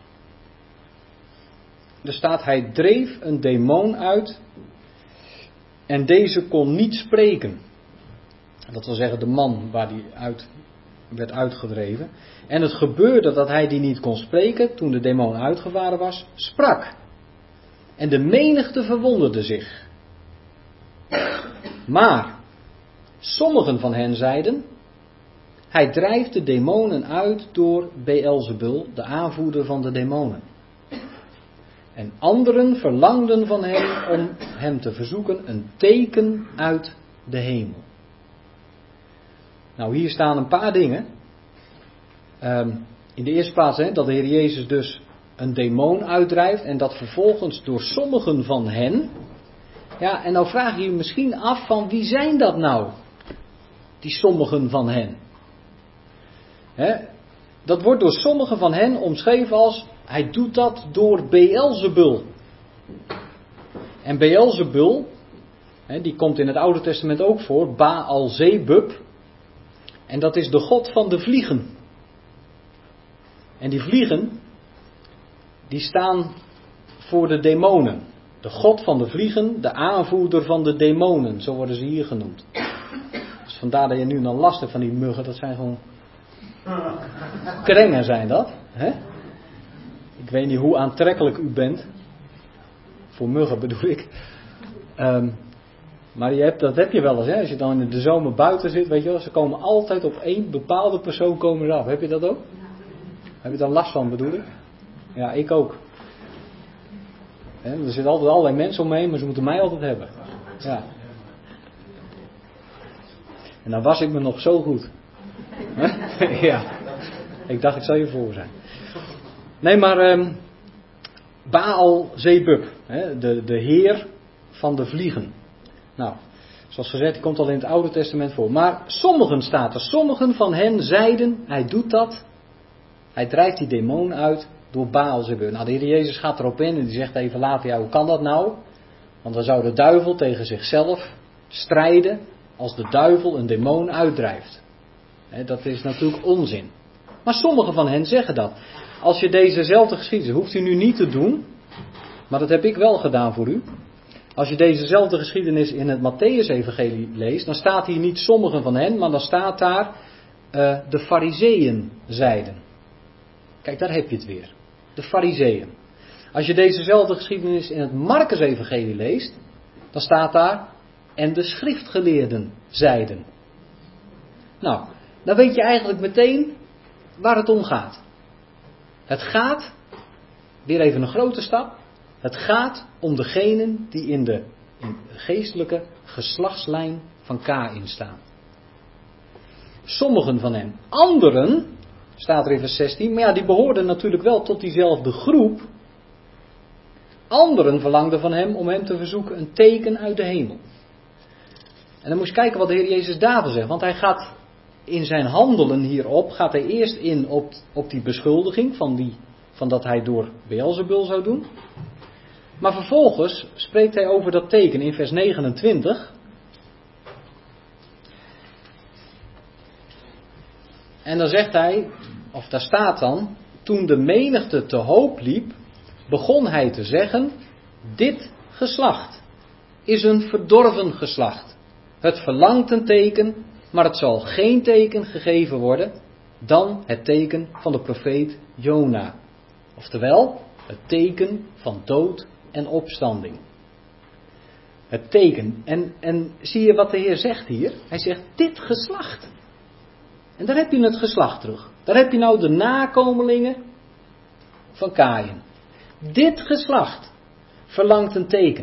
Er staat, hij dreef een demon uit en deze kon niet spreken. Dat wil zeggen de man waar die uit werd uitgedreven. En het gebeurde dat hij die niet kon spreken toen de demon uitgevaren was, sprak. En de menigte verwonderde zich. Maar sommigen van hen zeiden, hij drijft de demonen uit door Beelzebul, de aanvoerder van de demonen. En anderen verlangden van hem om hem te verzoeken een teken uit de hemel. Nou, hier staan een paar dingen. Um, in de eerste plaats hè, dat de Heer Jezus dus een demon uitdrijft en dat vervolgens door sommigen van hen. Ja, en nou vraag je je misschien af van wie zijn dat nou? Die sommigen van hen. Hè, dat wordt door sommigen van hen omschreven als, hij doet dat door Beelzebul. En Beelzebul, hè, die komt in het Oude Testament ook voor, Baal-Zebub. En dat is de god van de vliegen. En die vliegen, die staan voor de demonen. De god van de vliegen, de aanvoerder van de demonen, zo worden ze hier genoemd. Dus vandaar dat je nu dan last hebt van die muggen, dat zijn gewoon krengen zijn dat. Hè? Ik weet niet hoe aantrekkelijk u bent. Voor muggen bedoel ik. Um, maar je hebt, dat heb je wel eens, hè? Als je dan in de zomer buiten zit, weet je wel, ze komen altijd op één bepaalde persoon komen ze af. Heb je dat ook? Heb je daar last van, bedoel ik? Ja, ik ook. He, er zitten altijd allerlei mensen omheen, maar ze moeten mij altijd hebben. Ja. En dan was ik me nog zo goed. Ja. Ik dacht, ik zal je voor zijn. Nee, maar um, Baal-Zebub, de, de heer van de vliegen. Nou, zoals gezegd, die komt al in het Oude Testament voor. Maar sommigen staat er, sommigen van hen zeiden, hij doet dat. Hij drijft die demon uit door Baal-Zebub. Nou, de Heer Jezus gaat erop in en die zegt even later, ja, hoe kan dat nou? Want dan zou de duivel tegen zichzelf strijden als de duivel een demon uitdrijft. He, dat is natuurlijk onzin. Maar sommigen van hen zeggen dat. Als je dezezelfde geschiedenis, hoeft u nu niet te doen, maar dat heb ik wel gedaan voor u. Als je dezezelfde geschiedenis in het Mattheüs-evangelie leest, dan staat hier niet sommigen van hen, maar dan staat daar uh, de Farizeeën zeiden. Kijk, daar heb je het weer. De Farizeeën. Als je dezezelfde geschiedenis in het Marcus-evangelie leest, dan staat daar en de schriftgeleerden zeiden. Nou, dan weet je eigenlijk meteen waar het om gaat. Het gaat, weer even een grote stap, het gaat om degenen die in de, in de geestelijke geslachtslijn van Kaïn staan. Sommigen van hen. Anderen, staat er in vers zestien, maar ja, die behoorden natuurlijk wel tot diezelfde groep. Anderen verlangden van hem om hem te verzoeken een teken uit de hemel. En dan moet je kijken wat de Heer Jezus daarvan zegt, want hij gaat in zijn handelen hierop, gaat hij eerst in op, op die beschuldiging van, die, van dat hij door Beelzebul zou doen. Maar vervolgens spreekt hij over dat teken in vers negenentwintig. En dan zegt hij, of daar staat dan, toen de menigte te hoop liep, begon hij te zeggen, dit geslacht is een verdorven geslacht. Het verlangt een teken, maar het zal geen teken gegeven worden dan het teken van de profeet Jona. Oftewel, het teken van dood en opstanding. Het teken. En, en zie je wat de Heer zegt hier? Hij zegt, dit geslacht. En daar heb je het geslacht terug. Daar heb je nou de nakomelingen van Kaïn. Dit geslacht verlangt een teken.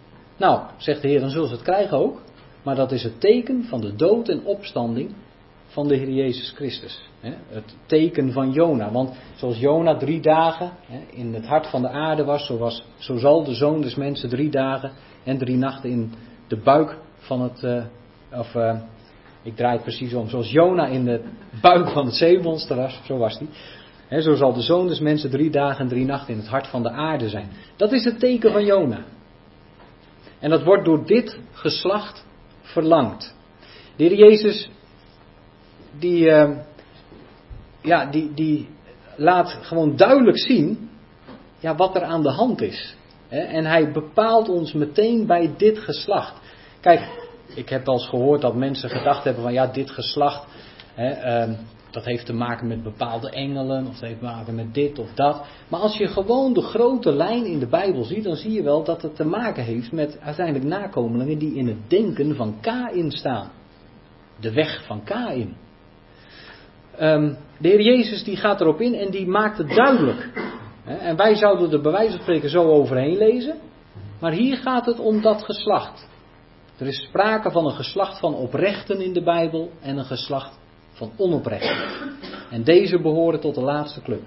Nou, zegt de Heer, dan zullen ze het krijgen ook. Maar dat is het teken van de dood en opstanding van de Heer Jezus Christus. Hè? Het teken van Jona. Want zoals Jona drie dagen hè, in het hart van de aarde was, zo, was, zo zal de Zoon des Mensen drie dagen en drie nachten in de buik van het... Uh, of uh, ik draai het precies om. Zoals Jona in de buik van het zeemonster was, zo was die. Hè, zo zal de Zoon des Mensen drie dagen en drie nachten in het hart van de aarde zijn. Dat is het teken van Jona. En dat wordt door dit geslacht verlangd. De Heer Jezus, die, uh, ja, die, die laat gewoon duidelijk zien ja, wat er aan de hand is. Hè? En hij bepaalt ons meteen bij dit geslacht. Kijk, ik heb al eens gehoord dat mensen gedacht hebben van ja, dit geslacht, hè, uh, dat heeft te maken met bepaalde engelen, of dat heeft te maken met dit of dat. Maar als je gewoon de grote lijn in de Bijbel ziet, dan zie je wel dat het te maken heeft met uiteindelijk nakomelingen die in het denken van Kaïn staan. De weg van Kaïn. Um, de Heer Jezus die gaat erop in en die maakt het duidelijk. En wij zouden er bij wijze van spreken zo overheen lezen. Maar hier gaat het om dat geslacht. Er is sprake van een geslacht van oprechten in de Bijbel en een geslacht van onoprechten. En deze behoren tot de laatste club.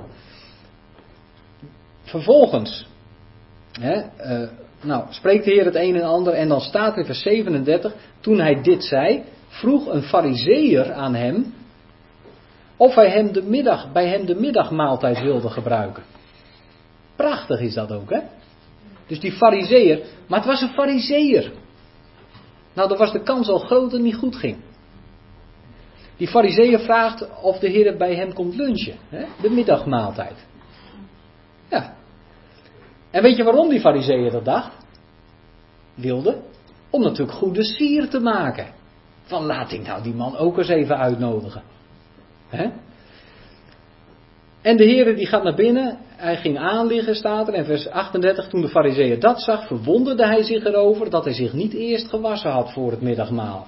Vervolgens hè, uh, nou, spreekt de Heer het een en ander en dan staat in vers zevenendertig, toen hij dit zei, vroeg een Farizeeër aan hem of hij hem de middag, bij hem de middagmaaltijd wilde gebruiken. Prachtig is dat ook, hè? Dus die Farizeeër, maar het was een Farizeeër. Nou, dan was de kans al groot dat het niet goed ging. Die Farizeeër vraagt of de Heer bij hem komt lunchen, hè? De middagmaaltijd. Ja. En weet je waarom die Farizeeër dat dacht? Wilde? Om natuurlijk goede sier te maken. Van laat ik nou die man ook eens even uitnodigen. Hè? En de Heer die gaat naar binnen. Hij ging aanliggen, staat er in vers achtendertig. Toen de Farizeeër dat zag, verwonderde hij zich erover dat hij zich niet eerst gewassen had voor het middagmaal.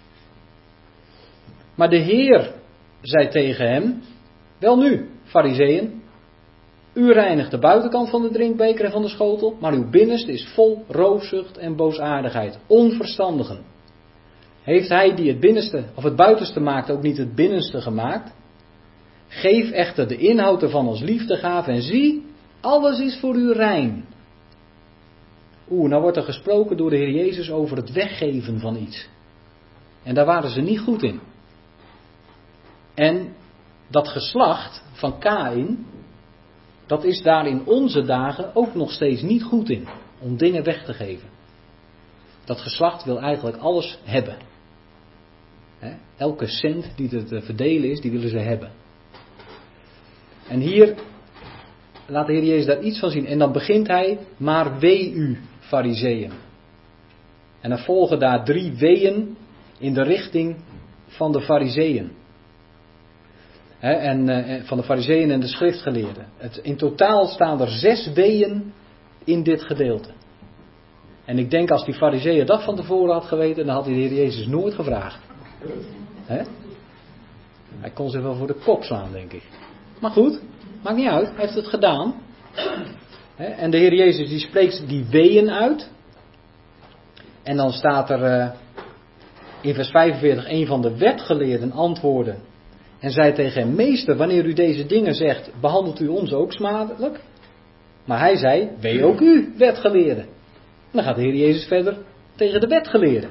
Maar de Heer zei tegen hem, wel nu, Farizeeën, u reinigt de buitenkant van de drinkbeker en van de schotel, maar uw binnenste is vol roofzucht en boosaardigheid, onverstandigen. Heeft hij die het binnenste of het buitenste maakt ook niet het binnenste gemaakt? Geef echter de inhoud ervan als liefdegave en zie, alles is voor u rein. Oeh, nou wordt er gesproken door de Heer Jezus over het weggeven van iets. En daar waren ze niet goed in. En dat geslacht van Kaïn, dat is daar in onze dagen ook nog steeds niet goed in. Om dingen weg te geven. Dat geslacht wil eigenlijk alles hebben. He, elke cent die er te verdelen is, die willen ze hebben. En hier laat de Heer Jezus daar iets van zien. En dan begint hij, maar wee u, Farizeeën. En dan volgen daar drie weeën in de richting van de Farizeeën. He, en uh, van de Farizeeën en de schriftgeleerden. Het, in totaal staan er zes weeën in dit gedeelte. En ik denk als die Farizeeën dat van tevoren had geweten, dan had hij de Heer Jezus nooit gevraagd. He? Hij kon zich wel voor de kop slaan, denk ik. Maar goed, maakt niet uit, hij heeft het gedaan. He? En de Heer Jezus die spreekt die weeën uit. En dan staat er uh, in vers vijfenveertig, een van de wetgeleerden antwoordde en zei tegen hem, meester, wanneer u deze dingen zegt, behandelt u ons ook smadelijk? Maar hij zei, wee ook u, wetgeleerden. En dan gaat de Heer Jezus verder tegen de wetgeleerden.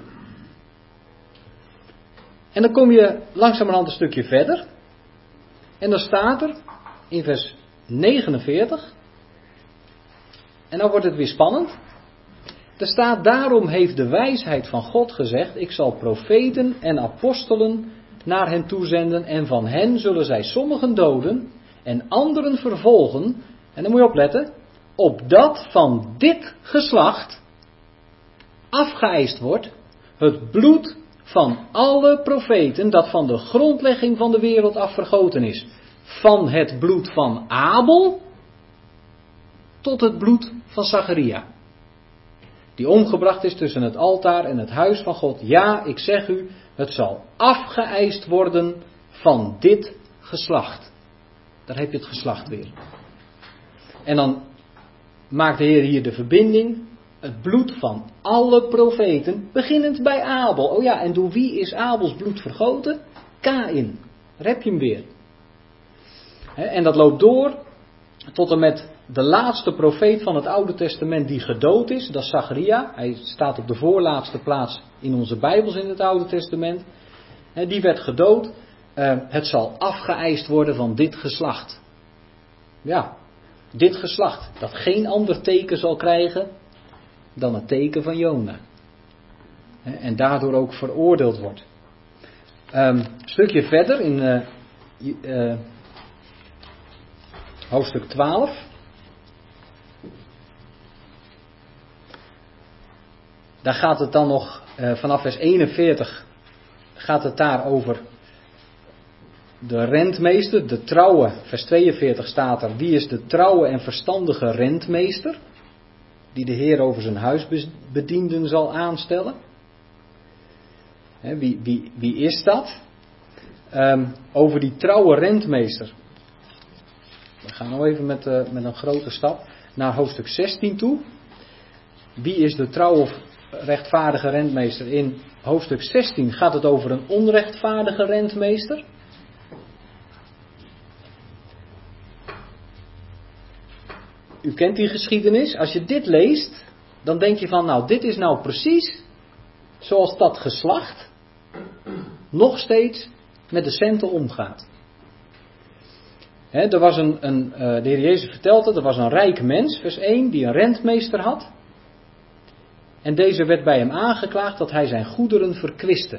En dan kom je langzamerhand een stukje verder. En dan staat er in vers negenenveertig. En dan wordt het weer spannend. Er staat, daarom heeft de wijsheid van God gezegd, ik zal profeten en apostelen naar hen toezenden en van hen zullen zij sommigen doden en anderen vervolgen. En dan moet je opletten, opdat van dit geslacht afgeëist wordt het bloed van alle profeten dat van de grondlegging van de wereld af vergoten is. Van het bloed van Abel tot het bloed van Zacharia. Die omgebracht is tussen het altaar en het huis van God. Ja, ik zeg u, het zal afgeëist worden van dit geslacht. Daar heb je het geslacht weer. En dan maakt de Heer hier de verbinding. Het bloed van alle profeten, beginnend bij Abel. Oh ja, en door wie is Abels bloed vergoten? Kaïn. Daar heb je hem weer. En dat loopt door tot en met de laatste profeet van het Oude Testament die gedood is. Dat is Zacharia. Hij staat op de voorlaatste plaats in onze Bijbels in het Oude Testament. Die werd gedood. Het zal afgeëist worden van dit geslacht. Ja, dit geslacht. Dat geen ander teken zal krijgen dan het teken van Jona. En daardoor ook veroordeeld wordt. Um, een stukje verder in uh, uh, hoofdstuk twaalf. Daar gaat het dan nog, uh, vanaf vers eenenveertig, gaat het daar over de rentmeester, de trouwe, vers tweeënveertig staat er, wie is de trouwe en verstandige rentmeester, die de Heer over zijn huisbedienden zal aanstellen. He, wie, wie, wie is dat? Um, over die trouwe rentmeester. We gaan nou even met, uh, met een grote stap naar hoofdstuk zestien toe. Wie is de trouwe rechtvaardige rentmeester? In hoofdstuk zestien gaat het over een onrechtvaardige rentmeester. U kent die geschiedenis. Als je dit leest, dan denk je van, nou, dit is nou precies zoals dat geslacht nog steeds met de centen omgaat. He, er was een, een uh, de Heer Jezus vertelt het, er was een rijk mens, vers één, die een rentmeester had. En deze werd bij hem aangeklaagd dat hij zijn goederen verkwistte.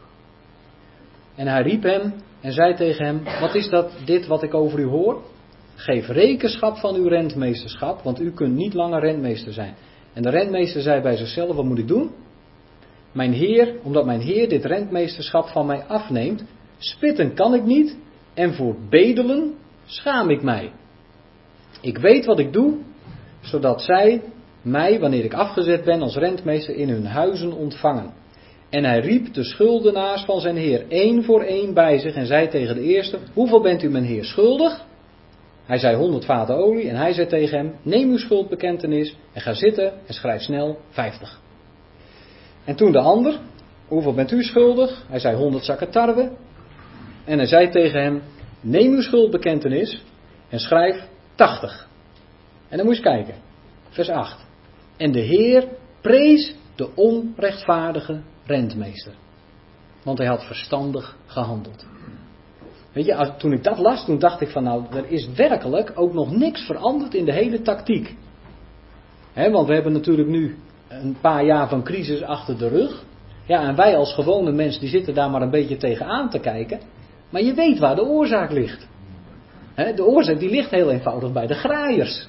En hij riep hem en zei tegen hem, wat is dat, dit wat ik over u hoor? Geef rekenschap van uw rentmeesterschap, want u kunt niet langer rentmeester zijn. En de rentmeester zei bij zichzelf, wat moet ik doen? Mijn heer, omdat mijn heer dit rentmeesterschap van mij afneemt, spitten kan ik niet en voor bedelen schaam ik mij. Ik weet wat ik doe, zodat zij mij, wanneer ik afgezet ben als rentmeester, in hun huizen ontvangen. En hij riep de schuldenaars van zijn heer één voor één bij zich en zei tegen de eerste, hoeveel bent u mijn heer schuldig? Hij zei honderd vaten olie en hij zei tegen hem, neem uw schuldbekentenis en ga zitten en schrijf snel vijftig. En toen de ander, hoeveel bent u schuldig? Hij zei honderd zakken tarwe. En hij zei tegen hem, neem uw schuldbekentenis en schrijf tachtig. En dan moet je kijken, vers acht. En de Heer prees de onrechtvaardige rentmeester. Want hij had verstandig gehandeld. Weet je, toen ik dat las, toen dacht ik van nou, er is werkelijk ook nog niks veranderd in de hele tactiek. He, want we hebben natuurlijk nu een paar jaar van crisis achter de rug. Ja, en wij als gewone mensen die zitten daar maar een beetje tegenaan te kijken. Maar je weet waar de oorzaak ligt. He, de oorzaak die ligt heel eenvoudig bij de graaiers.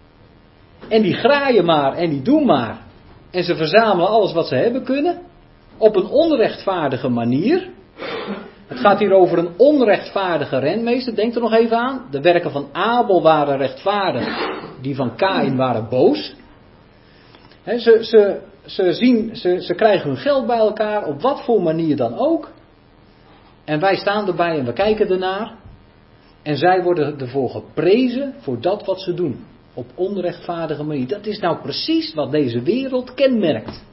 En die graaien maar en die doen maar. En ze verzamelen alles wat ze hebben kunnen. Op een onrechtvaardige manier. Het gaat hier over een onrechtvaardige rentmeester. Denk er nog even aan. De werken van Abel waren rechtvaardig. Die van Kaïn waren boos. He, ze, ze, ze, zien, ze, ze krijgen hun geld bij elkaar. Op wat voor manier dan ook. En wij staan erbij en we kijken ernaar. En zij worden ervoor geprezen voor dat wat ze doen. Op onrechtvaardige manier. Dat is nou precies wat deze wereld kenmerkt.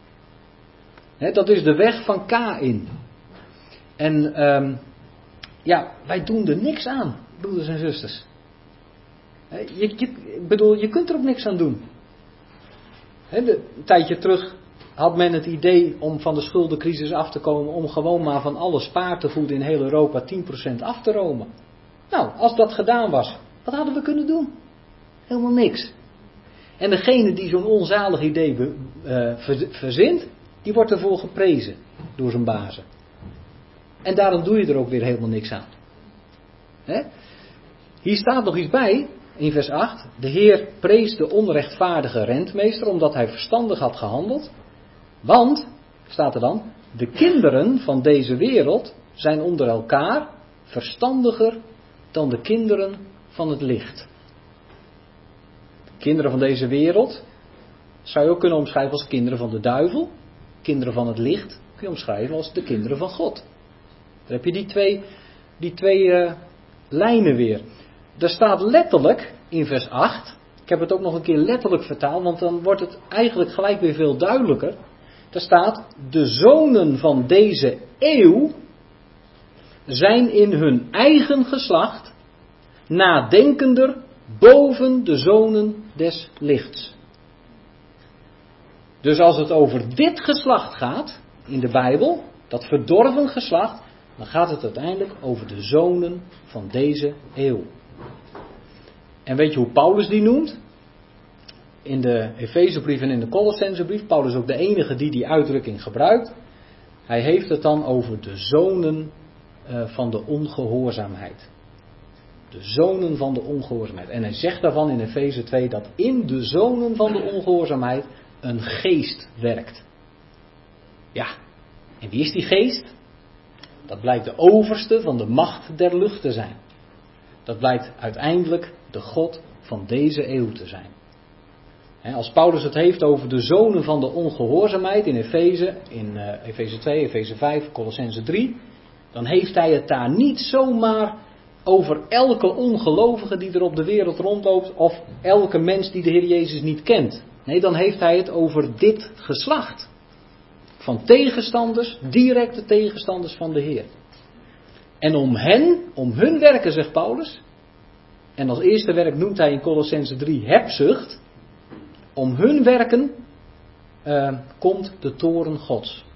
He, dat is de weg van Kaïn. En um, ja, wij doen er niks aan, broeders en zusters. He, je, je, ik bedoel, je kunt er ook niks aan doen. He, de, een tijdje terug had men het idee om van de schuldencrisis af te komen, om gewoon maar van alle spaartegoed in heel Europa tien procent af te romen. Nou, als dat gedaan was, wat hadden we kunnen doen? Helemaal niks. En degene die zo'n onzalig idee be, uh, ver, verzint, die wordt ervoor geprezen door zijn bazen. En daarom doe je er ook weer helemaal niks aan. He? Hier staat nog iets bij, in vers acht. De Heer prees de onrechtvaardige rentmeester, omdat hij verstandig had gehandeld. Want, staat er dan, de kinderen van deze wereld zijn onder elkaar verstandiger dan de kinderen van het licht. De kinderen van deze wereld zou je ook kunnen omschrijven als kinderen van de duivel. Kinderen van het licht kun je omschrijven als de kinderen van God. Dan heb je die twee, die twee uh, lijnen weer. Er staat letterlijk in vers acht. Ik heb het ook nog een keer letterlijk vertaald. Want dan wordt het eigenlijk gelijk weer veel duidelijker. Er staat de zonen van deze eeuw zijn in hun eigen geslacht nadenkender boven de zonen des lichts. Dus als het over dit geslacht gaat, in de Bijbel, dat verdorven geslacht, dan gaat het uiteindelijk over de zonen van deze eeuw. En weet je hoe Paulus die noemt? In de Efezebrief en in de Colossensebrief, Paulus is ook de enige die die uitdrukking gebruikt. Hij heeft het dan over de zonen uh, van de ongehoorzaamheid. De zonen van de ongehoorzaamheid. En hij zegt daarvan in Efeze twee dat in de zonen van de ongehoorzaamheid een geest werkt. Ja, en wie is die geest? Dat blijkt de overste van de macht der lucht te zijn. Dat blijkt uiteindelijk de God van deze eeuw te zijn. Als Paulus het heeft over de zonen van de ongehoorzaamheid in Efeze, in uh, Efeze twee, Efeze vijf, Colossense drie, dan heeft hij het daar niet zomaar over elke ongelovige die er op de wereld rondloopt of elke mens die de Heer Jezus niet kent. Nee, dan heeft hij het over dit geslacht. Van tegenstanders, directe tegenstanders van de Heer. En om hen, om hun werken, zegt Paulus, en als eerste werk noemt hij in Colossense drie hebzucht, om hun werken uh, komt de toorn Gods.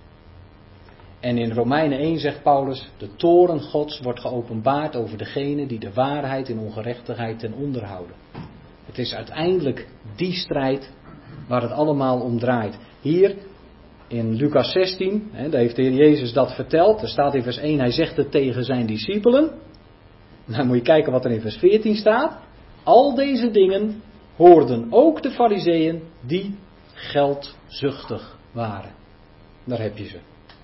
En in Romeinen één zegt Paulus, de toorn Gods wordt geopenbaard over degenen die de waarheid in ongerechtigheid ten onder houden. Het is uiteindelijk die strijd waar het allemaal om draait. Hier in Lucas zestien, hè, daar heeft de Heer Jezus dat verteld. Er staat in vers één, hij zegt het tegen zijn discipelen. Dan moet je kijken wat er in vers veertien staat. Al deze dingen hoorden ook de Farizeeën die geldzuchtig waren. Daar heb je ze.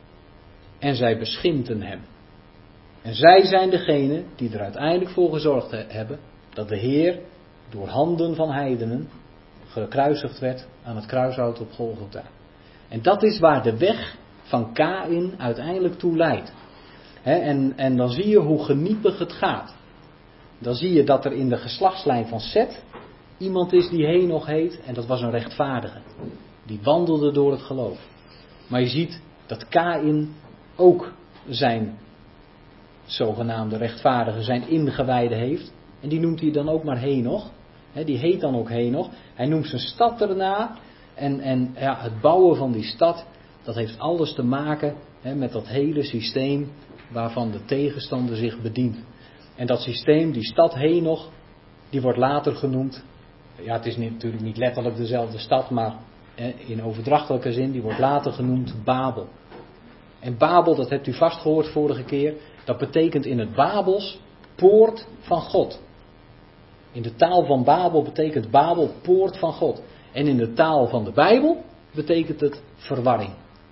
En zij beschimpten hem. En zij zijn degene die er uiteindelijk voor gezorgd hebben dat de Heer door handen van heidenen gekruisigd werd aan het kruishout op Golgotha. En dat is waar de weg van Kaïn uiteindelijk toe leidt. He, en, en dan zie je hoe geniepig het gaat. Dan zie je dat er in de geslachtslijn van Seth iemand is die Henoch heet. En dat was een rechtvaardige. Die wandelde door het geloof. Maar je ziet dat Kaïn ook zijn zogenaamde rechtvaardige, zijn ingewijde heeft. En die noemt hij dan ook maar Henoch. He, die heet dan ook Henoch. Hij noemt zijn stad erna. En, en ja, het bouwen van die stad, dat heeft alles te maken he, met dat hele systeem waarvan de tegenstander zich bedient. En dat systeem, die stad Henoch, die wordt later genoemd. Ja, het is niet, natuurlijk niet letterlijk dezelfde stad, maar he, in overdrachtelijke zin, die wordt later genoemd Babel. En Babel, dat hebt u vast gehoord vorige keer, dat betekent in het Babels poort van God. In de taal van Babel betekent Babel poort van God. En in de taal van de Bijbel betekent het verwarring.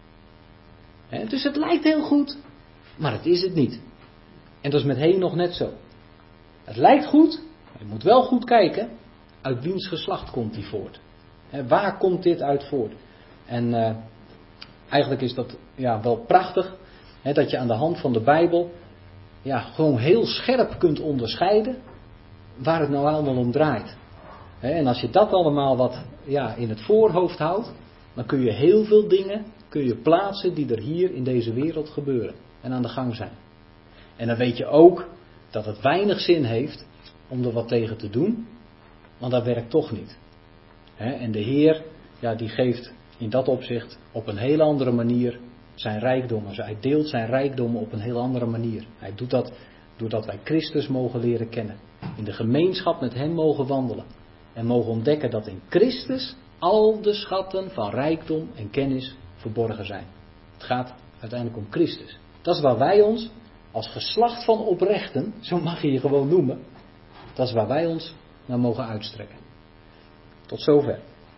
He, dus het lijkt heel goed, maar het is het niet. En dat is met Henoch net zo. Het lijkt goed, maar je moet wel goed kijken, uit wiens geslacht komt die voort. He, waar komt dit uit voort? En uh, eigenlijk is dat ja, wel prachtig, he, dat je aan de hand van de Bijbel ja, gewoon heel scherp kunt onderscheiden waar het nou allemaal om draait. He, en als je dat allemaal wat ja, in het voorhoofd houdt, dan kun je heel veel dingen kun je plaatsen die er hier in deze wereld gebeuren en aan de gang zijn. En dan weet je ook dat het weinig zin heeft om er wat tegen te doen, want dat werkt toch niet. He, en de Heer, ja, die geeft in dat opzicht op een hele andere manier zijn rijkdommen. Hij deelt zijn rijkdommen op een heel andere manier. Hij doet dat doordat wij Christus mogen leren kennen. In de gemeenschap met hem mogen wandelen. En mogen ontdekken dat in Christus al de schatten van rijkdom en kennis verborgen zijn. Het gaat uiteindelijk om Christus. Dat is waar wij ons als geslacht van oprechten, zo mag je je gewoon noemen, dat is waar wij ons naar mogen uitstrekken. Tot zover.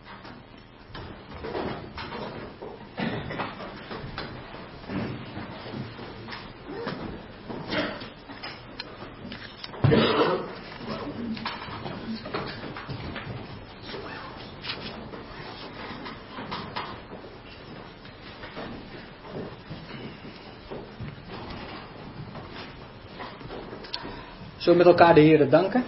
Zullen we met elkaar de Heer danken?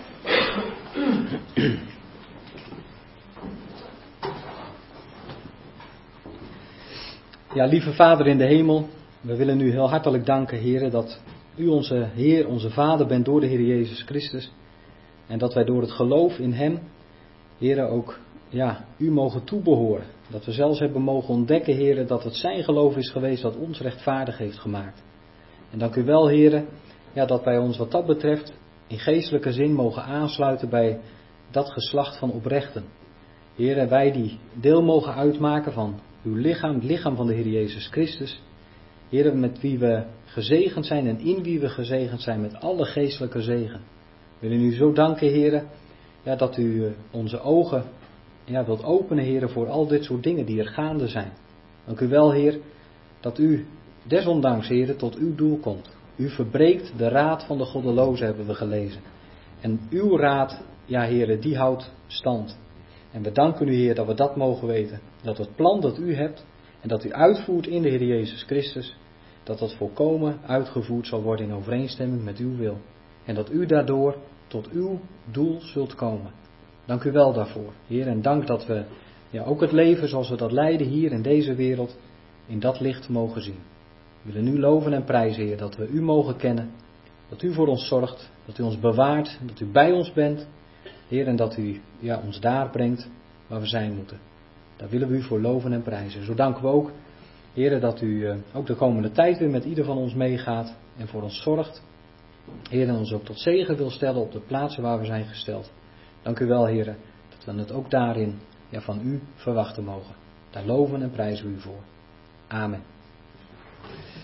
Ja, lieve Vader in de hemel, we willen u heel hartelijk danken, Heer, dat u onze Heer, onze Vader bent door de Heer Jezus Christus. En dat wij door het geloof in Hem, Heere, ook ja, u mogen toebehoren. Dat we zelfs hebben mogen ontdekken, Heere, dat het zijn geloof is geweest dat ons rechtvaardig heeft gemaakt. En dank u wel, Heere, ja, dat wij ons wat dat betreft in geestelijke zin mogen aansluiten bij dat geslacht van oprechten. Heere, wij die deel mogen uitmaken van uw lichaam, het lichaam van de Heer Jezus Christus. Heere, met wie we gezegend zijn en in wie we gezegend zijn met alle geestelijke zegen. We willen u zo danken, Heere, ja, dat u onze ogen ja, wilt openen, Heere, voor al dit soort dingen die er gaande zijn. Dank u wel, Heer, dat u desondanks, Heere, tot uw doel komt. U verbreekt de raad van de goddelozen, hebben we gelezen. En uw raad, ja, Heere, die houdt stand. En we danken u, Heer, dat we dat mogen weten. Dat het plan dat u hebt en dat u uitvoert in de Heer Jezus Christus, dat dat volkomen uitgevoerd zal worden in overeenstemming met uw wil. En dat u daardoor tot uw doel zult komen. Dank u wel daarvoor, Heer. En dank dat we ja, ook het leven zoals we dat leiden hier in deze wereld in dat licht mogen zien. We willen u loven en prijzen, Heer, dat we u mogen kennen. Dat u voor ons zorgt, dat u ons bewaart, dat u bij ons bent. Heer, en dat u ja, ons daar brengt waar we zijn moeten. Daar willen we u voor loven en prijzen. Zo danken we ook, Heer, dat u uh, ook de komende tijd weer met ieder van ons meegaat en voor ons zorgt. Heer, en ons ook tot zegen wil stellen op de plaatsen waar we zijn gesteld. Dank u wel, Heer, dat we het ook daarin ja, van u verwachten mogen. Daar loven en prijzen we u voor. Amen.